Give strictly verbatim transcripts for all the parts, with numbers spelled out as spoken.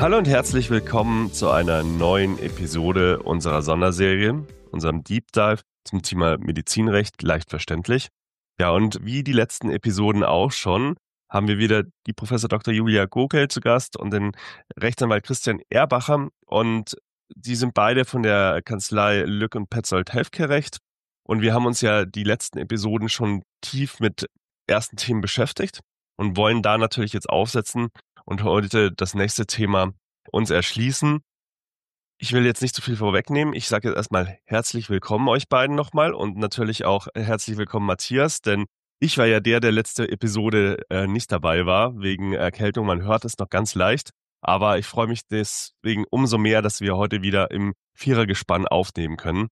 Hallo und herzlich willkommen zu einer neuen Episode unserer Sonderserie, unserem Deep Dive zum Thema Medizinrecht leicht verständlich. Ja, und wie die letzten Episoden auch schon, haben wir wieder die Professor Doktor Julia Gokel zu Gast und den Rechtsanwalt Christian Erbacher. Und die sind beide von der Kanzlei Lück und Petzold Healthcare Recht. Und wir haben uns ja die letzten Episoden schon tief mit ersten Themen beschäftigt und wollen da natürlich jetzt aufsetzen und heute das nächste Thema uns erschließen. Ich will jetzt nicht zu viel vorwegnehmen. Ich sage jetzt erstmal herzlich willkommen euch beiden nochmal und natürlich auch herzlich willkommen Matthias, denn ich war ja der, der letzte Episode äh, nicht dabei war, wegen Erkältung. Man hört es noch ganz leicht, aber ich freue mich deswegen umso mehr, dass wir heute wieder im Vierergespann aufnehmen können.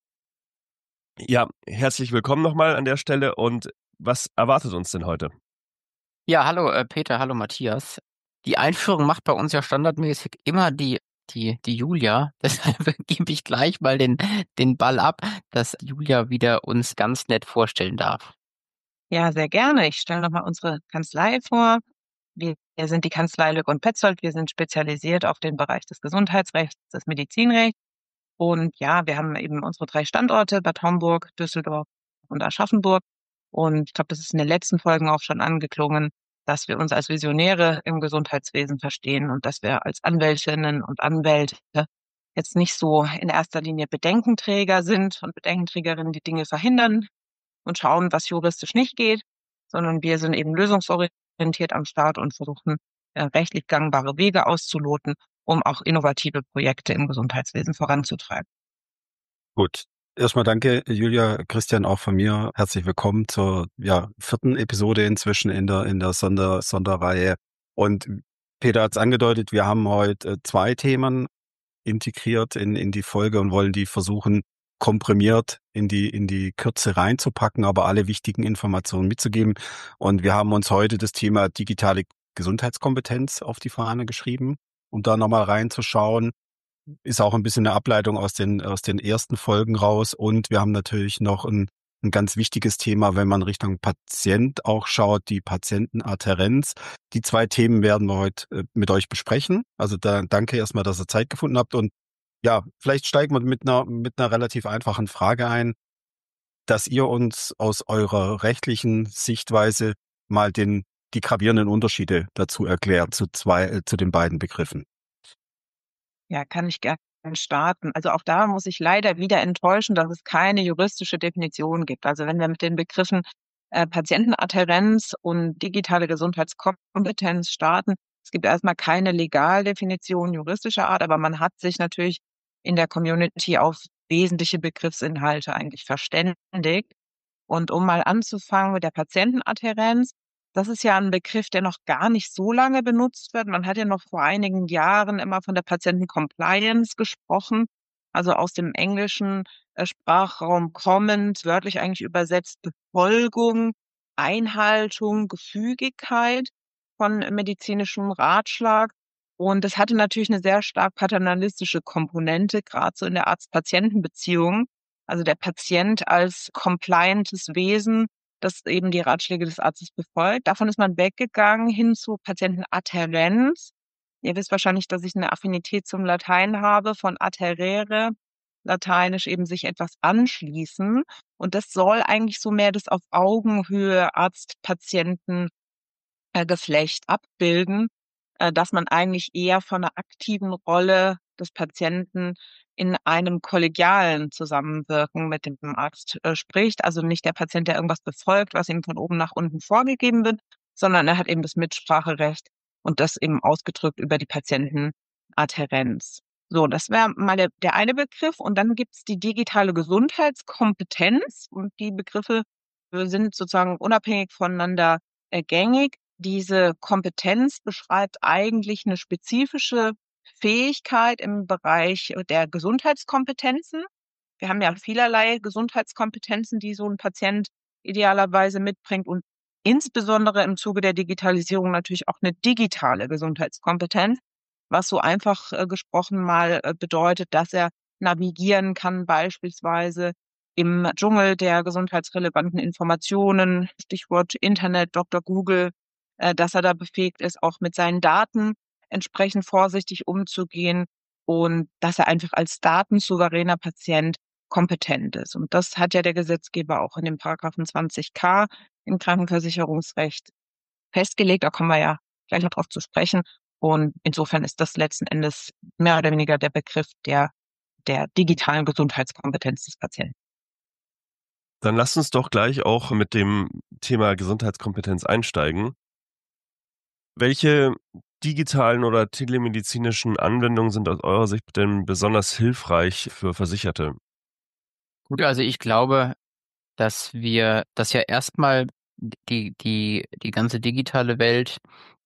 Ja, herzlich willkommen nochmal an der Stelle und was erwartet uns denn heute? Ja, hallo äh, Peter, hallo Matthias. Die Einführung macht bei uns ja standardmäßig immer die, die, die Julia. Deshalb gebe ich gleich mal den, den Ball ab, dass Julia wieder uns ganz nett vorstellen darf. Ja, sehr gerne. Ich stelle nochmal unsere Kanzlei vor. Wir wir sind die Kanzlei Lück und Petzold. Wir sind spezialisiert auf den Bereich des Gesundheitsrechts, des Medizinrechts. Und ja, wir haben eben unsere drei Standorte, Bad Homburg, Düsseldorf und Aschaffenburg. Und ich glaube, das ist in den letzten Folgen auch schon angeklungen, dass wir uns als Visionäre im Gesundheitswesen verstehen und dass wir als Anwältinnen und Anwälte jetzt nicht so in erster Linie Bedenkenträger sind und Bedenkenträgerinnen, die Dinge verhindern und schauen, was juristisch nicht geht, sondern wir sind eben lösungsorientiert am Start und versuchen, äh, rechtlich gangbare Wege auszuloten, um auch innovative Projekte im Gesundheitswesen voranzutreiben. Gut. Erstmal danke, Julia, Christian, auch von mir. Herzlich willkommen zur ja, vierten Episode inzwischen in der, in der Sonder, Sonderreihe. Und Peter hat es angedeutet, wir haben heute äh, zwei Themen integriert in, in die Folge und wollen die versuchen, komprimiert in die, in die Kürze reinzupacken, aber alle wichtigen Informationen mitzugeben. Und wir haben uns heute das Thema digitale Gesundheitskompetenz auf die Fahne geschrieben, um da nochmal reinzuschauen. Ist auch ein bisschen eine Ableitung aus den, aus den ersten Folgen raus. Und wir haben natürlich noch ein, ein ganz wichtiges Thema, wenn man Richtung Patient auch schaut, die Patientenadhärenz. Die zwei Themen werden wir heute äh, mit euch besprechen. Also da danke erstmal, dass ihr Zeit gefunden habt. Und ja, vielleicht steigen wir mit einer, mit einer relativ einfachen Frage ein, dass ihr uns aus eurer rechtlichen Sichtweise mal den, die gravierenden Unterschiede dazu erklärt, zu zwei, äh, zu den beiden Begriffen. Ja, kann ich gerne starten. Also auch da muss ich leider wieder enttäuschen, dass es keine juristische Definition gibt. Also wenn wir mit den Begriffen äh, Patientenadhärenz und digitale Gesundheitskompetenz starten, es gibt erstmal keine Legaldefinition juristischer Art, aber man hat sich natürlich in der Community auf wesentliche Begriffsinhalte eigentlich verständigt. Und um mal anzufangen mit der Patientenadhärenz, das ist ja ein Begriff, der noch gar nicht so lange benutzt wird. Man hat ja noch vor einigen Jahren immer von der Patienten-Compliance gesprochen, also aus dem englischen äh, Sprachraum kommend, wörtlich eigentlich übersetzt Befolgung, Einhaltung, Gefügigkeit von medizinischem Ratschlag. Und das hatte natürlich eine sehr stark paternalistische Komponente, gerade so in der Arzt-Patienten-Beziehung. Also der Patient als compliantes Wesen, das eben die Ratschläge des Arztes befolgt. Davon ist man weggegangen hin zu Patientenadhärenz. Ihr wisst wahrscheinlich, dass ich eine Affinität zum Latein habe, von adherere, lateinisch eben sich etwas anschließen. Und das soll eigentlich so mehr das auf Augenhöhe Arzt-Patienten äh, Geflecht abbilden, äh, dass man eigentlich eher von einer aktiven Rolle des Patienten in einem kollegialen Zusammenwirken mit dem Arzt äh, spricht. Also nicht der Patient, der irgendwas befolgt, was ihm von oben nach unten vorgegeben wird, sondern er hat eben das Mitspracherecht und das eben ausgedrückt über die Patientenadhärenz. So, das wäre mal der, der eine Begriff. Und dann gibt's die digitale Gesundheitskompetenz. Und die Begriffe äh, sind sozusagen unabhängig voneinander äh, gängig. Diese Kompetenz beschreibt eigentlich eine spezifische Fähigkeit im Bereich der Gesundheitskompetenzen. Wir haben ja vielerlei Gesundheitskompetenzen, die so ein Patient idealerweise mitbringt und insbesondere im Zuge der Digitalisierung natürlich auch eine digitale Gesundheitskompetenz, was so einfach äh, gesprochen mal äh, bedeutet, dass er navigieren kann, beispielsweise im Dschungel der gesundheitsrelevanten Informationen, Stichwort Internet, Doktor Google, äh, dass er da befähigt ist, auch mit seinen Daten entsprechend vorsichtig umzugehen und dass er einfach als datensouveräner Patient kompetent ist. Und das hat ja der Gesetzgeber auch in dem Paragraphen zwanzig K im Krankenversicherungsrecht festgelegt. Da kommen wir ja gleich noch drauf zu sprechen. Und insofern ist das letzten Endes mehr oder weniger der Begriff der, der digitalen Gesundheitskompetenz des Patienten. Dann lasst uns doch gleich auch mit dem Thema Gesundheitskompetenz einsteigen. Welche digitalen oder telemedizinischen Anwendungen sind aus eurer Sicht denn besonders hilfreich für Versicherte? Gut, also ich glaube, dass wir, dass ja erstmal die, die, die ganze digitale Welt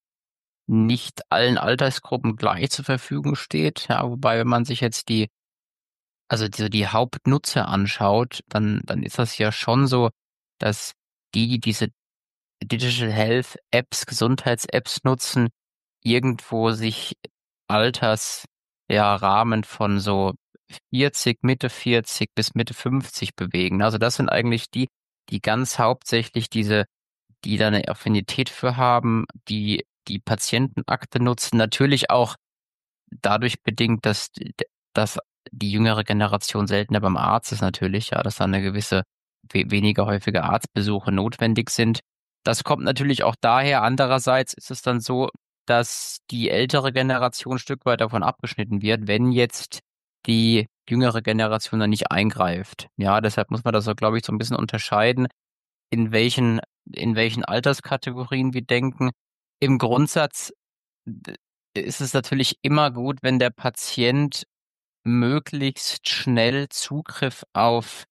nicht allen Altersgruppen gleich zur Verfügung steht. Ja, wobei, wenn man sich jetzt die, also die, die Hauptnutzer anschaut, dann, dann ist das ja schon so, dass die, die diese Digital Health Apps, Gesundheits-Apps nutzen, irgendwo sich Alters, ja, Rahmen von so vierzig, Mitte vierzig bis Mitte fünfzig bewegen. Also das sind eigentlich die, die ganz hauptsächlich diese, die da eine Affinität für haben, die die Patientenakte nutzen. Natürlich auch dadurch bedingt, dass, dass die jüngere Generation seltener beim Arzt ist natürlich, ja, dass da eine gewisse we weniger häufige Arztbesuche notwendig sind. Das kommt natürlich auch daher. Andererseits ist es dann so, dass die ältere Generation ein Stück weit davon abgeschnitten wird, wenn jetzt die jüngere Generation dann nicht eingreift. Ja, deshalb muss man das so, glaube ich, so ein bisschen unterscheiden, in welchen, in welchen Alterskategorien wir denken. Im Grundsatz d- ist es natürlich immer gut, wenn der Patient möglichst schnell Zugriff auf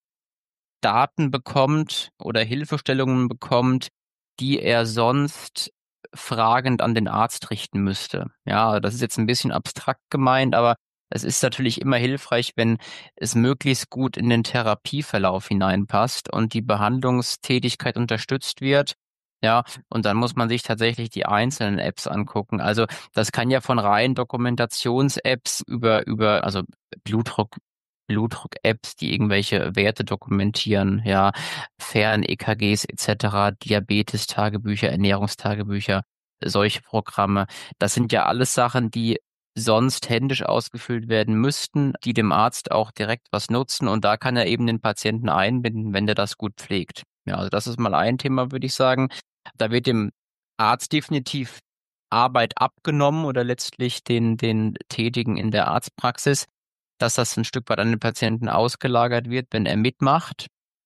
Daten bekommt oder Hilfestellungen bekommt, die er sonst fragend an den Arzt richten müsste. Ja, das ist jetzt ein bisschen abstrakt gemeint, aber es ist natürlich immer hilfreich, wenn es möglichst gut in den Therapieverlauf hineinpasst und die Behandlungstätigkeit unterstützt wird. Ja, und dann muss man sich tatsächlich die einzelnen Apps angucken. Also das kann ja von rein Dokumentations-Apps über, über, also Blutdruck Blutdruck-Apps, die irgendwelche Werte dokumentieren, ja, Fern-E K Gs et cetera, Diabetes-Tagebücher, Ernährungstagebücher, solche Programme. Das sind ja alles Sachen, die sonst händisch ausgefüllt werden müssten, die dem Arzt auch direkt was nutzen, und da kann er eben den Patienten einbinden, wenn der das gut pflegt. Ja, also das ist mal ein Thema, würde ich sagen. Da wird dem Arzt definitiv Arbeit abgenommen oder letztlich den, den Tätigen in der Arztpraxis, dass das ein Stück weit an den Patienten ausgelagert wird, wenn er mitmacht.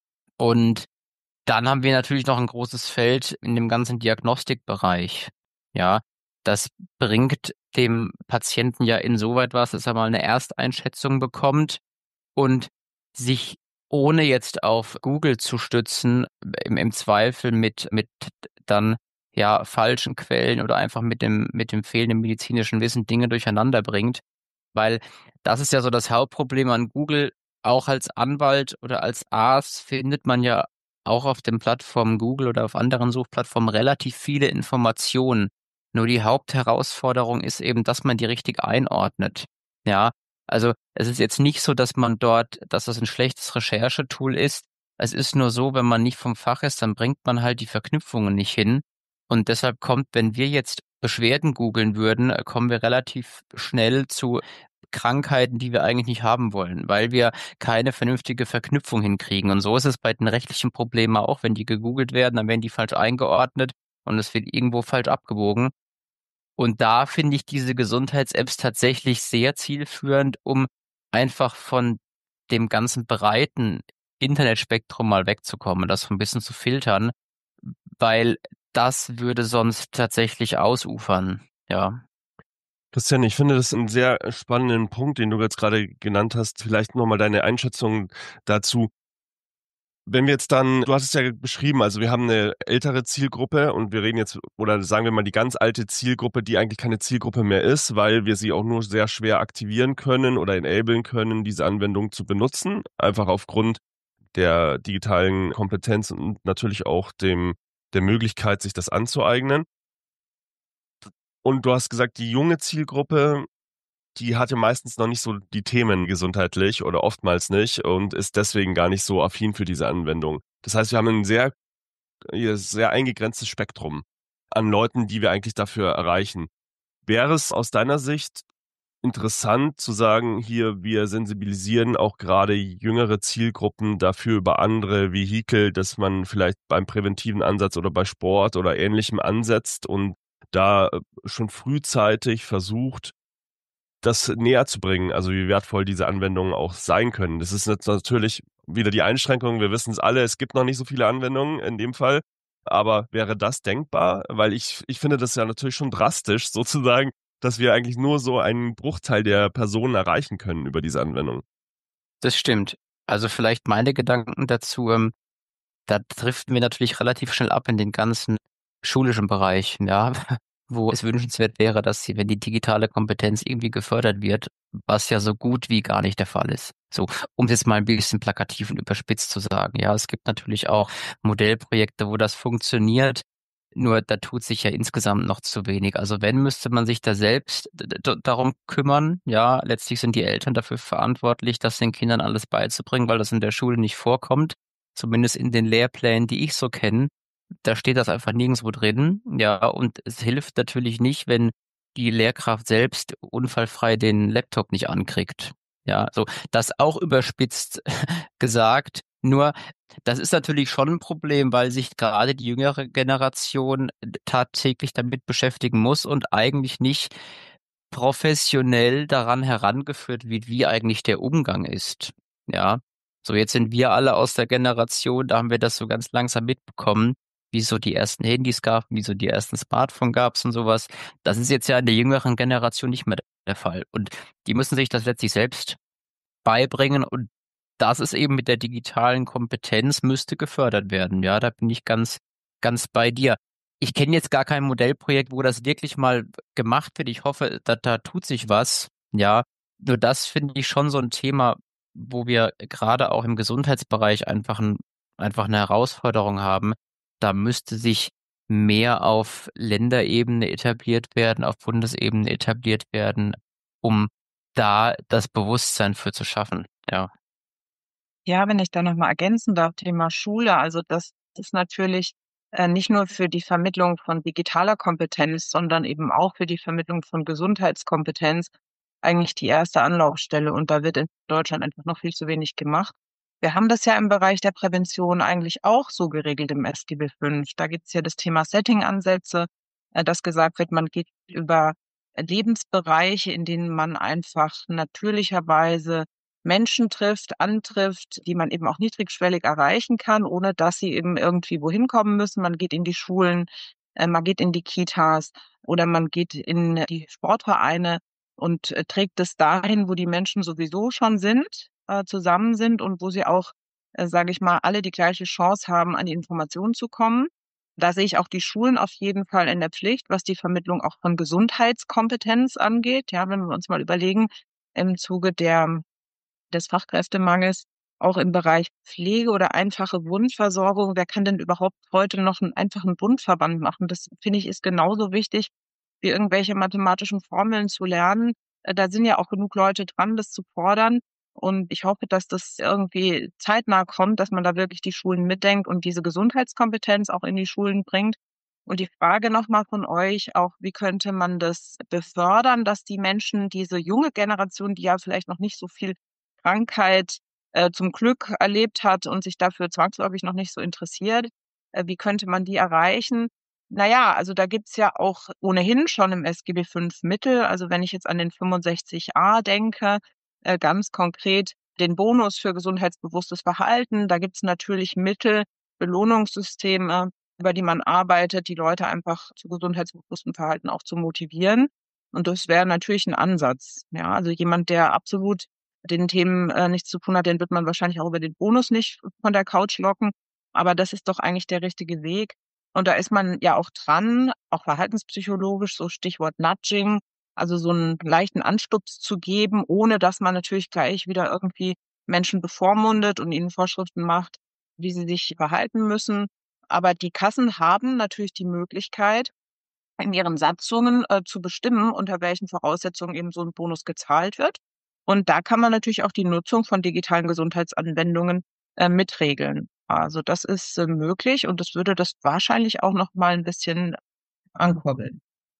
Und dann haben wir natürlich noch ein großes Feld in dem ganzen Diagnostikbereich. Ja, das bringt dem Patienten ja insoweit was, dass er mal eine Ersteinschätzung bekommt und sich, ohne jetzt auf Google zu stützen, im, im Zweifel mit, mit dann ja falschen Quellen oder einfach mit dem, mit dem fehlenden medizinischen Wissen Dinge durcheinander bringt. Weil das ist ja so das Hauptproblem an Google. Auch als Anwalt oder als Arzt findet man ja auch auf den Plattformen Google oder auf anderen Suchplattformen relativ viele Informationen. Nur die Hauptherausforderung ist eben, dass man die richtig einordnet. Ja, also es ist jetzt nicht so, dass man dort, dass das ein schlechtes Recherchetool ist. Es ist nur so, wenn man nicht vom Fach ist, dann bringt man halt die Verknüpfungen nicht hin. Und deshalb kommt, wenn wir jetzt Beschwerden googeln würden, äh, kommen wir relativ schnell zu Krankheiten, die wir eigentlich nicht haben wollen, weil wir keine vernünftige Verknüpfung hinkriegen. Und so ist es bei den rechtlichen Problemen auch. Wenn die gegoogelt werden, dann werden die falsch eingeordnet und es wird irgendwo falsch abgebogen. Und da finde ich diese Gesundheits-Apps tatsächlich sehr zielführend, um einfach von dem ganzen breiten Internetspektrum mal wegzukommen, das so ein bisschen zu filtern, weil das würde sonst tatsächlich ausufern, ja. Christian, ich finde das einen sehr spannenden Punkt, den du jetzt gerade genannt hast. Vielleicht nochmal deine Einschätzung dazu. Wenn wir jetzt dann, du hast es ja beschrieben, also wir haben eine ältere Zielgruppe und wir reden jetzt, oder sagen wir mal die ganz alte Zielgruppe, die eigentlich keine Zielgruppe mehr ist, weil wir sie auch nur sehr schwer aktivieren können oder enablen können, diese Anwendung zu benutzen, einfach aufgrund der digitalen Kompetenz und natürlich auch dem, der Möglichkeit, sich das anzueignen. Und du hast gesagt, die junge Zielgruppe, die hatte meistens noch nicht so die Themen gesundheitlich oder oftmals nicht und ist deswegen gar nicht so affin für diese Anwendung. Das heißt, wir haben ein sehr, sehr eingegrenztes Spektrum an Leuten, die wir eigentlich dafür erreichen. Wäre es aus deiner Sicht interessant zu sagen, hier, wir sensibilisieren auch gerade jüngere Zielgruppen dafür über andere Vehikel, dass man vielleicht beim präventiven Ansatz oder bei Sport oder Ähnlichem ansetzt und da äh, schon frühzeitig versucht, das näher zu bringen, also wie wertvoll diese Anwendungen auch sein können. Das ist jetzt natürlich wieder die Einschränkung, wir wissen es alle, es gibt noch nicht so viele Anwendungen in dem Fall, aber wäre das denkbar? Weil ich, ich finde das ja natürlich schon drastisch sozusagen, dass wir eigentlich nur so einen Bruchteil der Personen erreichen können über diese Anwendung. Das stimmt. Also vielleicht meine Gedanken dazu, ähm, da driften wir natürlich relativ schnell ab in den ganzen schulischen Bereich, ja, wo es wünschenswert wäre, dass sie, wenn die digitale Kompetenz irgendwie gefördert wird, was ja so gut wie gar nicht der Fall ist. So, um es jetzt mal ein bisschen plakativ und überspitzt zu sagen. Ja, es gibt natürlich auch Modellprojekte, wo das funktioniert. Nur da tut sich ja insgesamt noch zu wenig. Also wenn, müsste man sich da selbst d- d- darum kümmern. Ja, letztlich sind die Eltern dafür verantwortlich, das den Kindern alles beizubringen, weil das in der Schule nicht vorkommt. Zumindest in den Lehrplänen, die ich so kenne. Da steht das einfach nirgendwo drin. Ja, und es hilft natürlich nicht, wenn die Lehrkraft selbst unfallfrei den Laptop nicht ankriegt. Ja, so das auch überspitzt gesagt. Nur, das ist natürlich schon ein Problem, weil sich gerade die jüngere Generation tagtäglich damit beschäftigen muss und eigentlich nicht professionell daran herangeführt wird, wie eigentlich der Umgang ist. Ja, so jetzt sind wir alle aus der Generation, da haben wir das so ganz langsam mitbekommen, wie so die ersten Handys gab, wie so die ersten Smartphone gab's und sowas. Das ist jetzt ja in der jüngeren Generation nicht mehr der Fall. Und die müssen sich das letztlich selbst beibringen und das ist eben mit der digitalen Kompetenz müsste gefördert werden. Ja, da bin ich ganz, ganz bei dir. Ich kenne jetzt gar kein Modellprojekt, wo das wirklich mal gemacht wird. Ich hoffe, da, da tut sich was. Ja, nur das finde ich schon so ein Thema, wo wir gerade auch im Gesundheitsbereich einfach, ein, einfach eine Herausforderung haben. Da müsste sich mehr auf Länderebene etabliert werden, auf Bundesebene etabliert werden, um da das Bewusstsein für zu schaffen. Ja. Ja, wenn ich da noch mal ergänzen darf, Thema Schule. Also das ist natürlich äh, nicht nur für die Vermittlung von digitaler Kompetenz, sondern eben auch für die Vermittlung von Gesundheitskompetenz eigentlich die erste Anlaufstelle. Und da wird in Deutschland einfach noch viel zu wenig gemacht. Wir haben das ja im Bereich der Prävention eigentlich auch so geregelt im S G B fünf. Da gibt es ja das Thema Setting-Ansätze, äh, dass gesagt wird, man geht über Lebensbereiche, in denen man einfach natürlicherweise Menschen trifft, antrifft, die man eben auch niedrigschwellig erreichen kann, ohne dass sie eben irgendwie wohin kommen müssen. Man geht in die Schulen, äh, man geht in die Kitas oder man geht in die Sportvereine und äh, trägt es dahin, wo die Menschen sowieso schon sind, äh, zusammen sind und wo sie auch, äh, sage ich mal, alle die gleiche Chance haben, an die Informationen zu kommen. Da sehe ich auch die Schulen auf jeden Fall in der Pflicht, was die Vermittlung auch von Gesundheitskompetenz angeht. Ja, wenn wir uns mal überlegen, im Zuge der des Fachkräftemangels, auch im Bereich Pflege oder einfache Wundversorgung. Wer kann denn überhaupt heute noch einen einfachen Wundverband machen? Das finde ich ist genauso wichtig, wie irgendwelche mathematischen Formeln zu lernen. Äh, da sind ja auch genug Leute dran, das zu fordern. Und ich hoffe, dass das irgendwie zeitnah kommt, dass man da wirklich die Schulen mitdenkt und diese Gesundheitskompetenz auch in die Schulen bringt. Und die Frage nochmal von euch auch, wie könnte man das befördern, dass die Menschen, diese junge Generation, die ja vielleicht noch nicht so viel Krankheit äh, zum Glück erlebt hat und sich dafür zwangsläufig noch nicht so interessiert. Äh, wie könnte man die erreichen? Na ja, also da gibt's ja auch ohnehin schon im S G B fünf Mittel. Also wenn ich jetzt an den fünfundsechzig a denke, äh, ganz konkret den Bonus für gesundheitsbewusstes Verhalten, da gibt's natürlich Mittel, Belohnungssysteme, über die man arbeitet, die Leute einfach zu gesundheitsbewusstem Verhalten auch zu motivieren. Und das wäre natürlich ein Ansatz. Ja, also jemand, der absolut den Themen äh, nichts zu tun hat, den wird man wahrscheinlich auch über den Bonus nicht von der Couch locken. Aber das ist doch eigentlich der richtige Weg. Und da ist man ja auch dran, auch verhaltenspsychologisch, so Stichwort Nudging, also so einen leichten Anstups zu geben, ohne dass man natürlich gleich wieder irgendwie Menschen bevormundet und ihnen Vorschriften macht, wie sie sich verhalten müssen. Aber die Kassen haben natürlich die Möglichkeit, in ihren Satzungen äh, zu bestimmen, unter welchen Voraussetzungen eben so ein Bonus gezahlt wird. Und da kann man natürlich auch die Nutzung von digitalen Gesundheitsanwendungen äh, mitregeln. Also das ist äh, möglich und das würde das wahrscheinlich auch noch mal ein bisschen ankurbeln.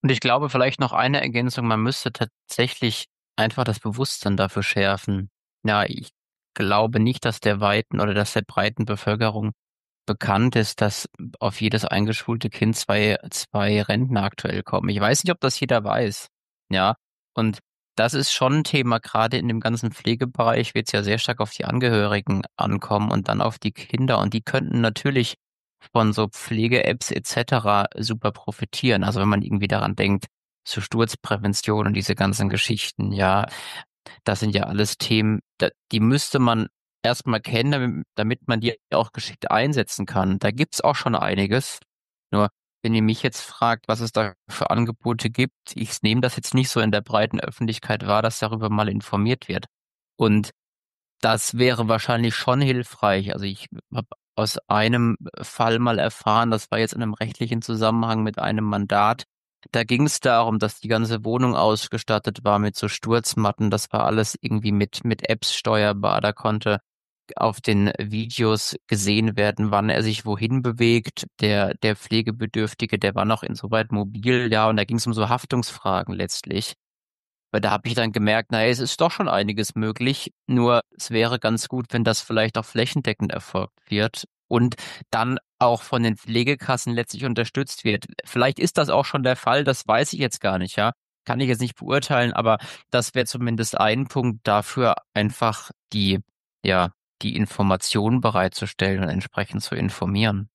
Und ich glaube, vielleicht noch eine Ergänzung, man müsste tatsächlich einfach das Bewusstsein dafür schärfen. Ja, ich glaube nicht, dass der weiten oder dass der breiten Bevölkerung bekannt ist, dass auf jedes eingeschulte Kind zwei, zwei Rentner aktuell kommen. Ich weiß nicht, ob das jeder weiß. Ja, und das ist schon ein Thema, gerade in dem ganzen Pflegebereich wird es ja sehr stark auf die Angehörigen ankommen und dann auf die Kinder. Und die könnten natürlich von so Pflege-Apps et cetera super profitieren. Also wenn man irgendwie daran denkt, zur Sturzprävention und diese ganzen Geschichten, ja, das sind ja alles Themen, da, die müsste man erstmal kennen, damit, damit man die auch geschickt einsetzen kann. Da gibt's auch schon einiges. Nur wenn ihr mich jetzt fragt, was es da für Angebote gibt, ich nehme das jetzt nicht so in der breiten Öffentlichkeit wahr, dass darüber mal informiert wird. Und das wäre wahrscheinlich schon hilfreich. Also ich habe aus einem Fall mal erfahren, das war jetzt in einem rechtlichen Zusammenhang mit einem Mandat. Da ging es darum, dass die ganze Wohnung ausgestattet war mit so Sturzmatten. Das war alles irgendwie mit, mit Apps steuerbar. Da konnte auf den Videos gesehen werden, wann er sich wohin bewegt. Der, der Pflegebedürftige, der war noch insoweit mobil, ja, und da ging es um so Haftungsfragen letztlich. Weil da habe ich dann gemerkt, naja, es ist doch schon einiges möglich, nur es wäre ganz gut, wenn das vielleicht auch flächendeckend erfolgt wird und dann auch von den Pflegekassen letztlich unterstützt wird. Vielleicht ist das auch schon der Fall, das weiß ich jetzt gar nicht, ja. Kann ich jetzt nicht beurteilen, aber das wäre zumindest ein Punkt dafür, einfach die, ja, die Informationen bereitzustellen und entsprechend zu informieren.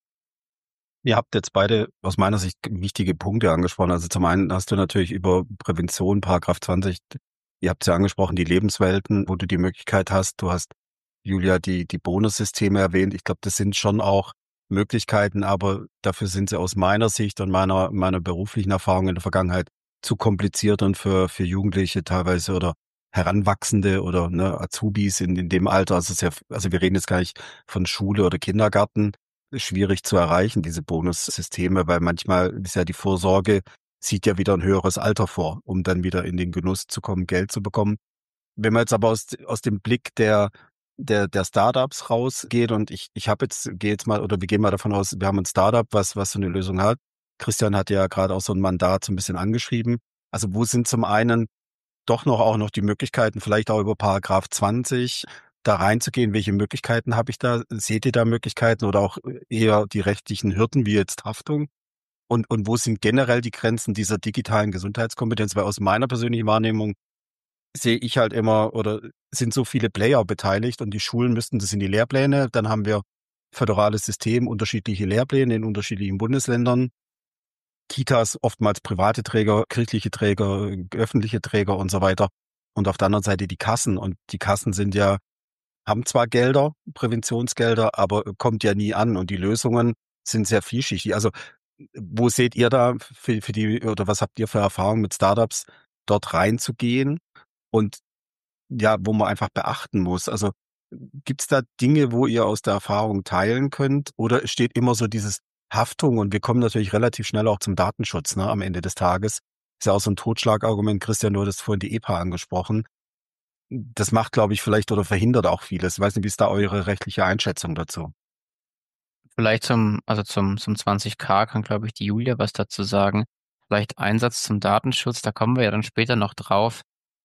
Ihr habt jetzt beide aus meiner Sicht wichtige Punkte angesprochen. Also zum einen hast du natürlich über Prävention, Paragraph zwanzig, ihr habt es ja angesprochen, die Lebenswelten, wo du die Möglichkeit hast. Du hast, Julia, die, die Bonussysteme erwähnt. Ich glaube, das sind schon auch Möglichkeiten, aber dafür sind sie aus meiner Sicht und meiner, meiner beruflichen Erfahrung in der Vergangenheit zu kompliziert und für, für Jugendliche teilweise oder Heranwachsende oder ne, Azubis in, in dem Alter. Also, sehr, also wir reden jetzt gar nicht von Schule oder Kindergarten, schwierig zu erreichen, diese Bonussysteme, weil manchmal ist ja die Vorsorge, sieht ja wieder ein höheres Alter vor, um dann wieder in den Genuss zu kommen, Geld zu bekommen. Wenn man jetzt aber aus, aus dem Blick der, der, der Startups rausgeht und ich, ich habe jetzt, gehe jetzt mal, oder wir gehen mal davon aus, wir haben ein Startup, was, was so eine Lösung hat. Christian hat ja gerade auch so ein Mandat so ein bisschen angeschrieben. Also wo sind zum einen doch noch auch noch die Möglichkeiten, vielleicht auch über Paragraph zwanzig da reinzugehen? Welche Möglichkeiten habe ich da? Seht ihr da Möglichkeiten oder auch eher die rechtlichen Hürden wie jetzt Haftung? Und, und wo sind generell die Grenzen dieser digitalen Gesundheitskompetenz? Weil aus meiner persönlichen Wahrnehmung sehe ich halt immer, oder sind so viele Player beteiligt und die Schulen müssten das in die Lehrpläne. Dann haben wir föderales System, unterschiedliche Lehrpläne in unterschiedlichen Bundesländern. Kitas, oftmals private Träger, kirchliche Träger, öffentliche Träger und so weiter. Und auf der anderen Seite die Kassen. Und die Kassen sind ja, haben zwar Gelder, Präventionsgelder, aber kommt ja nie an. Und die Lösungen sind sehr vielschichtig. Also, wo seht ihr da für, für die, oder was habt ihr für Erfahrungen mit Startups, dort reinzugehen? Und ja, wo man einfach beachten muss. Also, gibt's da Dinge, wo ihr aus der Erfahrung teilen könnt? Oder steht immer so dieses Haftung, und wir kommen natürlich relativ schnell auch zum Datenschutz, ne, am Ende des Tages. Ist ja auch so ein Totschlagargument. Christian, du hattest vorhin die E P A angesprochen. Das macht, glaube ich, vielleicht oder verhindert auch vieles. Ich weiß nicht, wie ist da eure rechtliche Einschätzung dazu? Vielleicht zum, also zum, zum zwanzig K kann, glaube ich, die Julia was dazu sagen. Vielleicht Einsatz zum Datenschutz, da kommen wir ja dann später noch drauf.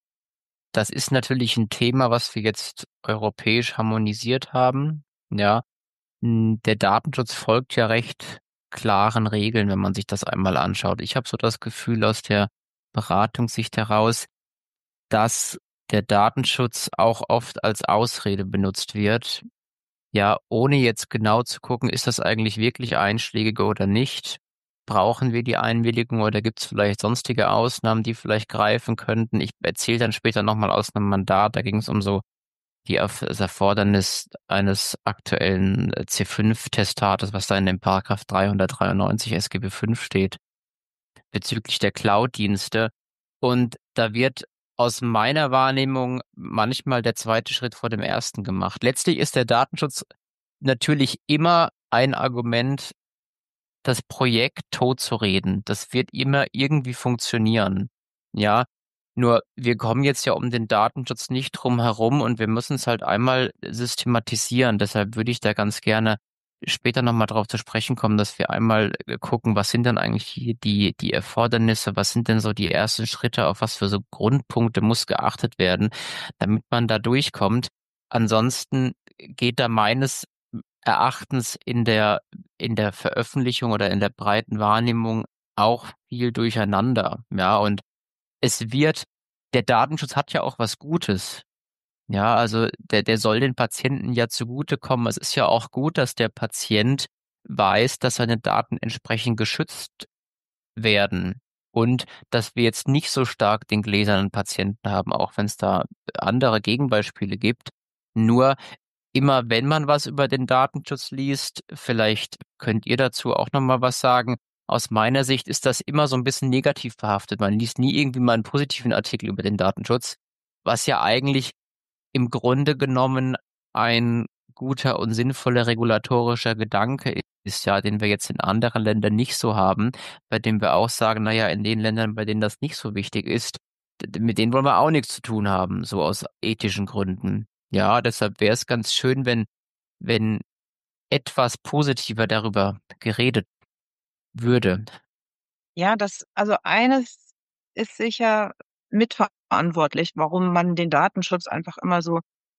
Das ist natürlich ein Thema, was wir jetzt europäisch harmonisiert haben. Ja, Hm, der Datenschutz folgt ja recht klaren Regeln, wenn man sich das einmal anschaut. Ich habe so das Gefühl aus der Beratungssicht heraus, dass der Datenschutz auch oft als Ausrede benutzt wird. Ja, ohne jetzt genau zu gucken, ist das eigentlich wirklich einschlägig oder nicht? Brauchen wir die Einwilligung oder gibt es vielleicht sonstige Ausnahmen, die vielleicht greifen könnten? Ich erzähle dann später nochmal aus einem Mandat, da ging es um so die auf das Erfordernis eines aktuellen C fünf Testates, was da in dem Paragraph dreihundertdreiundneunzig S G B fünf steht, bezüglich der Cloud-Dienste. Und da wird aus meiner Wahrnehmung manchmal der zweite Schritt vor dem ersten gemacht. Letztlich ist der Datenschutz natürlich immer ein Argument, das Projekt totzureden. Das wird immer irgendwie funktionieren. Ja, nur wir kommen jetzt ja um den Datenschutz nicht drum herum und wir müssen es halt einmal systematisieren. Deshalb würde ich da ganz gerne später nochmal darauf zu sprechen kommen, dass wir einmal gucken, was sind denn eigentlich hier die, die Erfordernisse, was sind denn so die ersten Schritte, auf was für so Grundpunkte muss geachtet werden, damit man da durchkommt. Ansonsten geht da meines Erachtens in der, in der Veröffentlichung oder in der breiten Wahrnehmung auch viel durcheinander. Ja, und es wird, der Datenschutz hat ja auch was Gutes. Ja, also der, der soll den Patienten ja zugutekommen. Es ist ja auch gut, dass der Patient weiß, dass seine Daten entsprechend geschützt werden und dass wir jetzt nicht so stark den gläsernen Patienten haben, auch wenn es da andere Gegenbeispiele gibt. Nur immer wenn man was über den Datenschutz liest, vielleicht könnt ihr dazu auch nochmal was sagen. Aus meiner Sicht ist das immer so ein bisschen negativ behaftet. Man liest nie irgendwie mal einen positiven Artikel über den Datenschutz, was ja eigentlich im Grunde genommen ein guter und sinnvoller regulatorischer Gedanke ist, ja, den wir jetzt in anderen Ländern nicht so haben, bei dem wir auch sagen, naja, in den Ländern, bei denen das nicht so wichtig ist, d- mit denen wollen wir auch nichts zu tun haben, so aus ethischen Gründen. Ja, deshalb wäre es ganz schön, wenn, wenn etwas positiver darüber geredet würde. Ja, das, also eines ist sicher mitverantwortlich, warum man den Datenschutz einfach immer so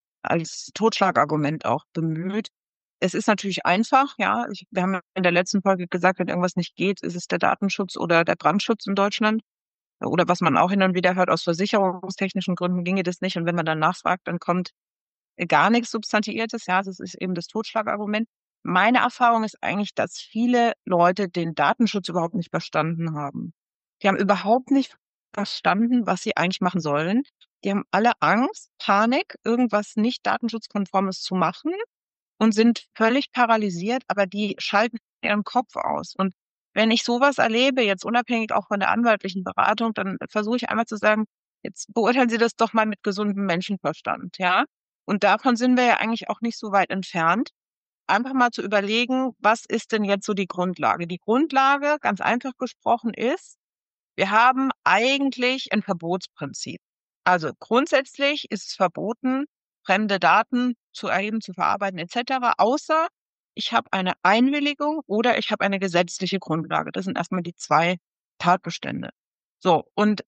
als Totschlagargument auch bemüht. Es ist natürlich einfach, ja. Ich, wir haben ja in der letzten Folge gesagt, wenn irgendwas nicht geht, ist es der Datenschutz oder der Brandschutz in Deutschland. Oder was man auch hin und wieder hört, aus versicherungstechnischen Gründen ginge das nicht. Und wenn man dann nachfragt, dann kommt gar nichts Substantiiertes. Ja, das ist eben das Totschlagargument. Meine Erfahrung ist eigentlich, dass viele Leute den Datenschutz überhaupt nicht verstanden haben. Die haben überhaupt nicht verstanden, was sie eigentlich machen sollen. Die haben alle Angst, Panik, irgendwas nicht datenschutzkonformes zu machen und sind völlig paralysiert, aber die schalten ihren Kopf aus. Und wenn ich sowas erlebe, jetzt unabhängig auch von der anwaltlichen Beratung, dann versuche ich einmal zu sagen, jetzt beurteilen Sie das doch mal mit gesundem Menschenverstand, ja? Und davon sind wir ja eigentlich auch nicht so weit entfernt. Einfach mal zu überlegen, was ist denn jetzt so die Grundlage? Die Grundlage, ganz einfach gesprochen, ist, wir haben eigentlich ein Verbotsprinzip. Also grundsätzlich ist es verboten, fremde Daten zu erheben, zu verarbeiten et cetera, außer ich habe eine Einwilligung oder ich habe eine gesetzliche Grundlage. Das sind erstmal die zwei Tatbestände. So, und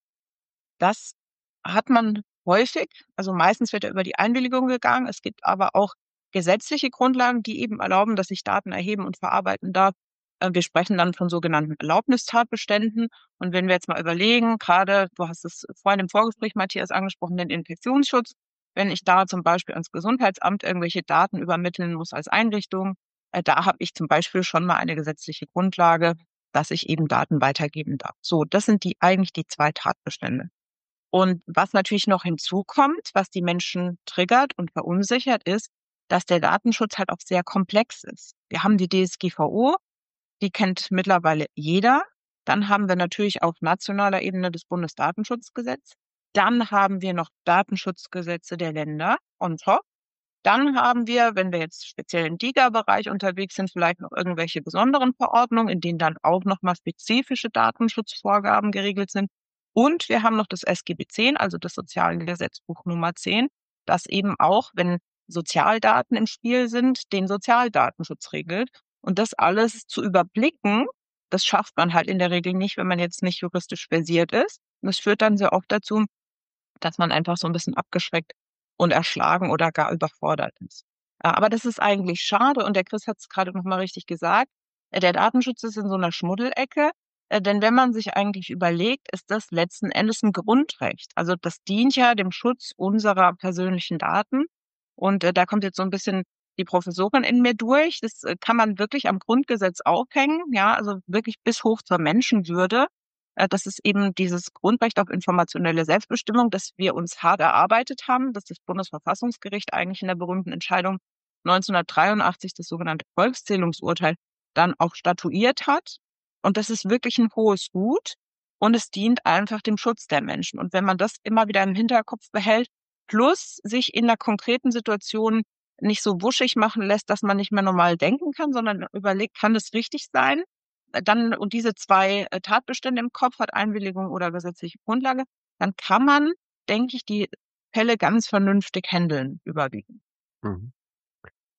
das hat man häufig, also meistens wird ja über die Einwilligung gegangen. Es gibt aber auch gesetzliche Grundlagen, die eben erlauben, dass ich Daten erheben und verarbeiten darf. Äh, Wir sprechen dann von sogenannten Erlaubnistatbestände. Und wenn wir jetzt mal überlegen, gerade, du hast es vorhin im Vorgespräch, Matthias, angesprochen, den Infektionsschutz, wenn ich da zum Beispiel ans Gesundheitsamt irgendwelche Daten übermitteln muss als Einrichtung, äh, da habe ich zum Beispiel schon mal eine gesetzliche Grundlage, dass ich eben Daten weitergeben darf. So, das sind die eigentlich die zwei Tatbestände. Und was natürlich noch hinzukommt, was die Menschen triggert und verunsichert, ist, dass der Datenschutz halt auch sehr komplex ist. Wir haben die D S G V O, die kennt mittlerweile jeder. Dann haben wir natürlich auf nationaler Ebene das Bundesdatenschutzgesetz. Dann haben wir noch Datenschutzgesetze der Länder on top. Dann haben wir, wenn wir jetzt speziell im D I G A-Bereich unterwegs sind, vielleicht noch irgendwelche besonderen Verordnungen, in denen dann auch nochmal spezifische Datenschutzvorgaben geregelt sind. Und wir haben noch das S G B zehn, also das Sozialgesetzbuch Nummer zehn, das eben auch, wenn Sozialdaten im Spiel sind, den Sozialdatenschutz regelt. Und das alles zu überblicken, das schafft man halt in der Regel nicht, wenn man jetzt nicht juristisch versiert ist. Und das führt dann sehr oft dazu, dass man einfach so ein bisschen abgeschreckt und erschlagen oder gar überfordert ist. Äh, aber das ist eigentlich schade und der Chris hat es gerade noch mal richtig gesagt. Äh, der Datenschutz ist in so einer Schmuddelecke, äh, denn wenn man sich eigentlich überlegt, ist das letzten Endes ein Grundrecht. Also, das dient ja dem Schutz unserer persönlichen Daten und, äh, da kommt jetzt so ein bisschen die Professorin in mir durch. Das, äh, kann man wirklich am Grundgesetz aufhängen, ja, also wirklich bis hoch zur Menschenwürde. Äh, Das ist eben dieses Grundrecht auf informationelle Selbstbestimmung, das wir uns hart erarbeitet haben, dass das Bundesverfassungsgericht eigentlich in der berühmten Entscheidung neunzehnhundertdreiundachtzig, das sogenannte Volkszählungsurteil, dann auch statuiert hat. Und das ist wirklich ein hohes Gut und es dient einfach dem Schutz der Menschen. Und wenn man das immer wieder im Hinterkopf behält, plus sich in der konkreten Situation nicht so wuschig machen lässt, dass man nicht mehr normal denken kann, sondern überlegt, kann das richtig sein? Dann und diese zwei äh, Tatbestände im Kopf hat, Einwilligung oder gesetzliche Grundlage, dann kann man, denke ich, die Fälle ganz vernünftig handeln, überwiegend. Mhm.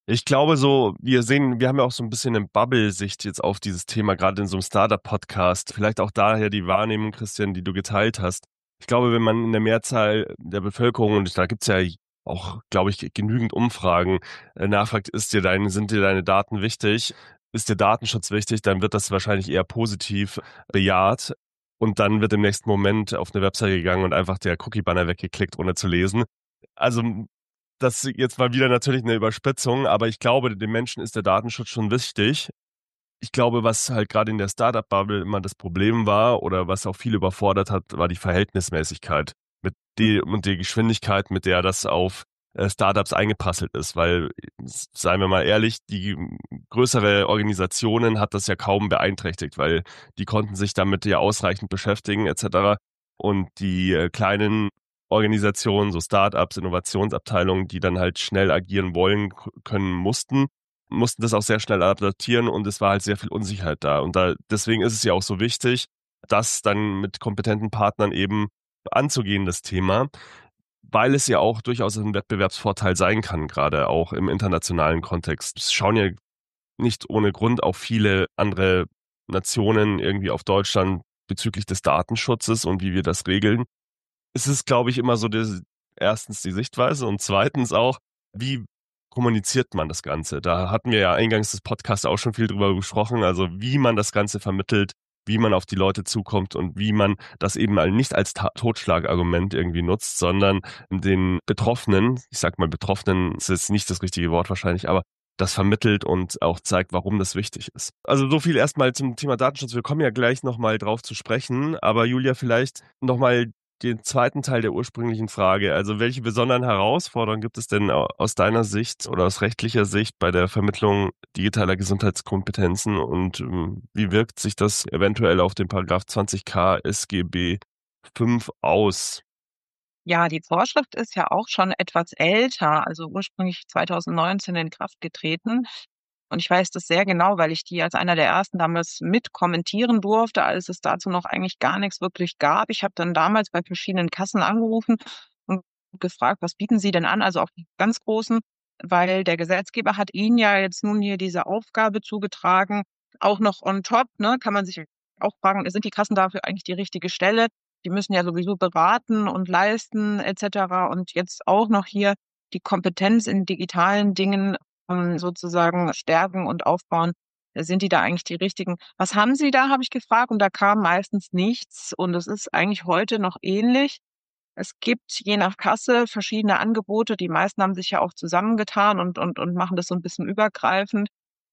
Ich glaube so, wir sehen, wir haben ja auch so ein bisschen eine Bubble-Sicht jetzt auf dieses Thema, gerade in so einem Startup-Podcast. Vielleicht auch daher die Wahrnehmung, Christian, die du geteilt hast. Ich glaube, wenn man in der Mehrzahl der Bevölkerung, und da gibt's ja auch, glaube ich, genügend Umfragen, äh, nachfragt, ist dir deine, sind dir deine Daten wichtig? Ist dir Datenschutz wichtig? Dann wird das wahrscheinlich eher positiv bejaht. Und dann wird im nächsten Moment auf eine Webseite gegangen und einfach der Cookie-Banner weggeklickt, ohne zu lesen. Also das ist jetzt mal wieder natürlich eine Überspitzung, aber ich glaube, den Menschen ist der Datenschutz schon wichtig. Ich glaube, was halt gerade in der Startup-Bubble immer das Problem war oder was auch viel überfordert hat, war die Verhältnismäßigkeit mit die und die Geschwindigkeit, mit der das auf äh, Startups eingeprasselt ist. Weil, seien wir mal ehrlich, die größere Organisationen hat das ja kaum beeinträchtigt, weil die konnten sich damit ja ausreichend beschäftigen et cetera. Und die äh, kleinen Organisationen, so Startups, Innovationsabteilungen, die dann halt schnell agieren wollen, k- können, mussten, mussten das auch sehr schnell adaptieren und es war halt sehr viel Unsicherheit da. Und da, deswegen ist es ja auch so wichtig, das dann mit kompetenten Partnern eben anzugehen, das Thema, weil es ja auch durchaus ein Wettbewerbsvorteil sein kann, gerade auch im internationalen Kontext. Es schauen ja nicht ohne Grund auch viele andere Nationen irgendwie auf Deutschland bezüglich des Datenschutzes und wie wir das regeln. Es ist, glaube ich, immer so die, erstens die Sichtweise und zweitens auch, wie kommuniziert man das Ganze? Da hatten wir ja eingangs des Podcasts auch schon viel drüber gesprochen, also wie man das Ganze vermittelt, wie man auf die Leute zukommt und wie man das eben mal nicht als Ta- Totschlagargument irgendwie nutzt, sondern den Betroffenen, ich sag mal Betroffenen, ist jetzt nicht das richtige Wort wahrscheinlich, aber das vermittelt und auch zeigt, warum das wichtig ist. Also so viel erstmal zum Thema Datenschutz. Wir kommen ja gleich nochmal drauf zu sprechen, aber Julia, vielleicht nochmal den zweiten Teil der ursprünglichen Frage. Also welche besonderen Herausforderungen gibt es denn au- aus deiner Sicht oder aus rechtlicher Sicht bei der Vermittlung digitaler Gesundheitskompetenzen und ähm, wie wirkt sich das eventuell auf den Paragraph zwanzig K S G B fünf aus? Ja, die Vorschrift ist ja auch schon etwas älter, also ursprünglich zweitausendneunzehn in Kraft getreten. Und ich weiß das sehr genau, weil ich die als einer der ersten damals mit kommentieren durfte, als es dazu noch eigentlich gar nichts wirklich gab. Ich habe dann damals bei verschiedenen Kassen angerufen und gefragt, was bieten Sie denn an? Also auch die ganz großen, weil der Gesetzgeber hat Ihnen ja jetzt nun hier diese Aufgabe zugetragen, auch noch on top, ne, kann man sich auch fragen, sind die Kassen dafür eigentlich die richtige Stelle? Die müssen ja sowieso beraten und leisten et cetera. Und jetzt auch noch hier die Kompetenz in digitalen Dingen ähm, sozusagen stärken und aufbauen. Äh, Sind die da eigentlich die richtigen? Was haben Sie da, habe ich gefragt, und da kam meistens nichts. Und es ist eigentlich heute noch ähnlich. Es gibt je nach Kasse verschiedene Angebote. Die meisten haben sich ja auch zusammengetan und, und, und machen das so ein bisschen übergreifend.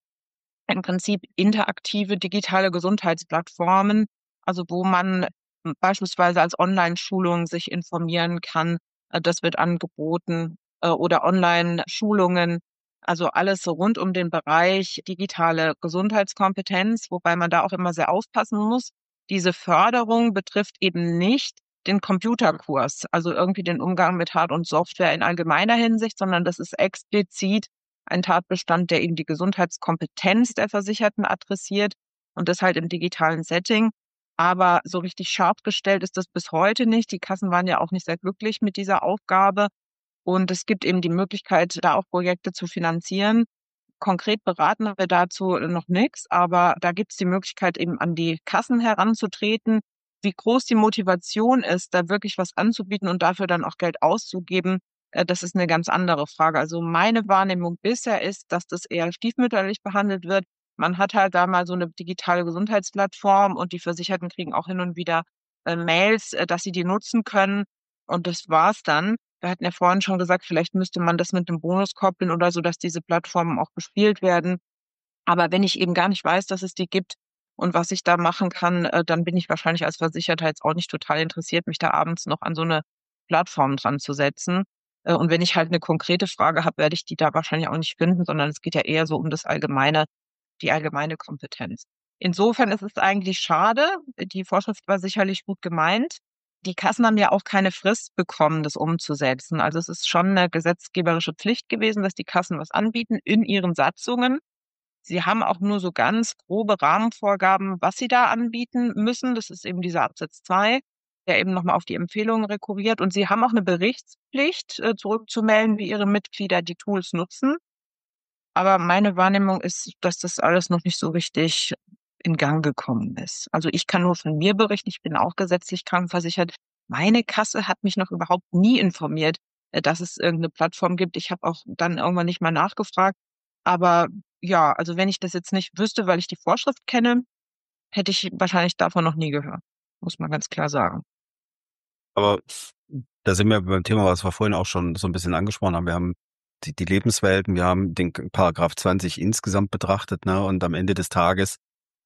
Im Prinzip interaktive digitale Gesundheitsplattformen, also wo man hm, beispielsweise als Online-Schulung sich informieren kann. Äh, Das wird angeboten, äh, oder Online-Schulungen. Also alles so rund um den Bereich digitale Gesundheitskompetenz, wobei man da auch immer sehr aufpassen muss. Diese Förderung betrifft eben nicht den Computerkurs, also irgendwie den Umgang mit Hard- und Software in allgemeiner Hinsicht, sondern das ist explizit ein Tatbestand, der eben die Gesundheitskompetenz der Versicherten adressiert und das halt im digitalen Setting. Aber so richtig scharf gestellt ist das bis heute nicht. Die Kassen waren ja auch nicht sehr glücklich mit dieser Aufgabe. Und es gibt eben die Möglichkeit, da auch Projekte zu finanzieren. Konkret beraten wir dazu noch nichts, aber da gibt es die Möglichkeit, eben an die Kassen heranzutreten. Wie groß die Motivation ist, da wirklich was anzubieten und dafür dann auch Geld auszugeben, äh, das ist eine ganz andere Frage. Also meine Wahrnehmung bisher ist, dass das eher stiefmütterlich behandelt wird. Man hat halt da mal so eine digitale Gesundheitsplattform und die Versicherten kriegen auch hin und wieder äh, Mails, äh, dass sie die nutzen können. Und das war's dann. Wir hatten ja vorhin schon gesagt, vielleicht müsste man das mit einem Bonus koppeln oder so, dass diese Plattformen auch bespielt werden. Aber wenn ich eben gar nicht weiß, dass es die gibt und was ich da machen kann, äh, dann bin ich wahrscheinlich als Versicherter jetzt auch nicht total interessiert, mich da abends noch an so eine Plattform dran zu setzen. Äh, Und wenn ich halt eine konkrete Frage habe, werde ich die da wahrscheinlich auch nicht finden, sondern es geht ja eher so um das allgemeine, die allgemeine Kompetenz. Insofern ist es eigentlich schade. Die Vorschrift war sicherlich gut gemeint. Die Kassen haben ja auch keine Frist bekommen, das umzusetzen. Also es ist schon eine gesetzgeberische Pflicht gewesen, dass die Kassen was anbieten in ihren Satzungen. Sie haben auch nur so ganz grobe Rahmenvorgaben, was sie da anbieten müssen. Das ist eben dieser Absatz zwei, der eben nochmal auf die Empfehlungen rekurriert. Und sie haben auch eine Berichtspflicht, äh, zurückzumelden, wie ihre Mitglieder die Tools nutzen. Aber meine Wahrnehmung ist, dass das alles noch nicht so richtig in Gang gekommen ist. Also ich kann nur von mir berichten, ich bin auch gesetzlich krankenversichert. Meine Kasse hat mich noch überhaupt nie informiert, äh, dass es irgendeine Plattform gibt. Ich habe auch dann irgendwann nicht mal nachgefragt. Aber ja, also wenn ich das jetzt nicht wüsste, weil ich die Vorschrift kenne, hätte ich wahrscheinlich davon noch nie gehört. Muss man ganz klar sagen. Aber da sind wir beim Thema, was wir vorhin auch schon so ein bisschen angesprochen haben. Wir haben die, die Lebenswelten, wir haben den Paragraph zwanzig insgesamt betrachtet, ne? Und am Ende des Tages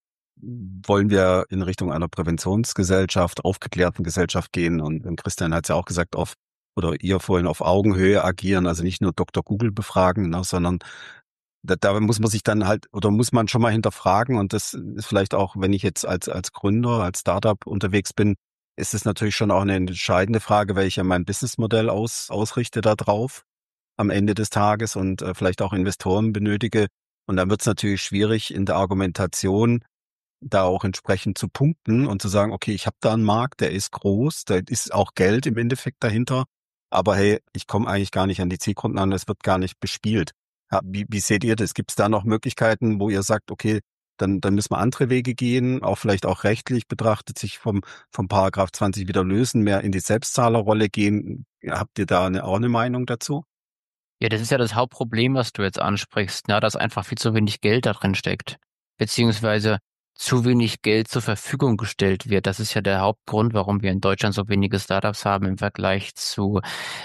wollen wir in Richtung einer Präventionsgesellschaft, aufgeklärten Gesellschaft gehen. Und, und Christian hat es ja auch gesagt, auf, oder ihr vorhin auf Augenhöhe agieren, also nicht nur Doktor Google befragen, ne, sondern da, da muss man sich dann halt, oder muss man schon mal hinterfragen. Und das ist vielleicht auch, wenn ich jetzt als, als Gründer, als Startup unterwegs bin, ist es natürlich schon auch eine entscheidende Frage, weil ich ja mein Businessmodell aus, ausrichte da drauf am Ende des Tages und äh, vielleicht auch Investoren benötige. Und dann wird es natürlich schwierig in der Argumentation, da auch entsprechend zu punkten und zu sagen, okay, ich habe da einen Markt, der ist groß, da ist auch Geld im Endeffekt dahinter, aber hey, ich komme eigentlich gar nicht an die Zielkunden an, es wird gar nicht bespielt. Ja, wie, wie seht ihr das? Gibt es da noch Möglichkeiten, wo ihr sagt, okay, dann, dann müssen wir andere Wege gehen, auch vielleicht auch rechtlich betrachtet, sich vom, vom Paragraph zwanzig wieder lösen, mehr in die Selbstzahlerrolle gehen? Habt ihr da eine, auch eine Meinung dazu? Ja, das ist ja das Hauptproblem, was du jetzt ansprichst, na, dass einfach viel zu wenig Geld da drin steckt, beziehungsweise zu wenig Geld zur Verfügung gestellt wird. Das ist ja der Hauptgrund, warum wir in Deutschland so wenige Startups haben im Vergleich zu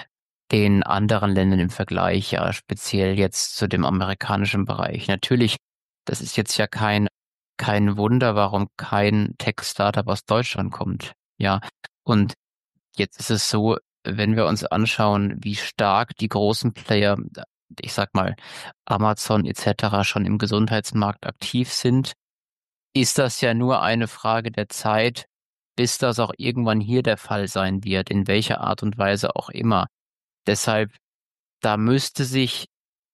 den anderen Ländern, im Vergleich, ja, speziell jetzt zu dem amerikanischen Bereich. Natürlich, das ist jetzt ja kein, kein Wunder, warum kein Tech-Startup aus Deutschland kommt. Ja, und jetzt ist es so, wenn wir uns anschauen, wie stark die großen Player, ich sag mal Amazon et cetera, schon im Gesundheitsmarkt aktiv sind, ist das ja nur eine Frage der Zeit, bis das auch irgendwann hier der Fall sein wird, in welcher Art und Weise auch immer. Deshalb, da müsste sich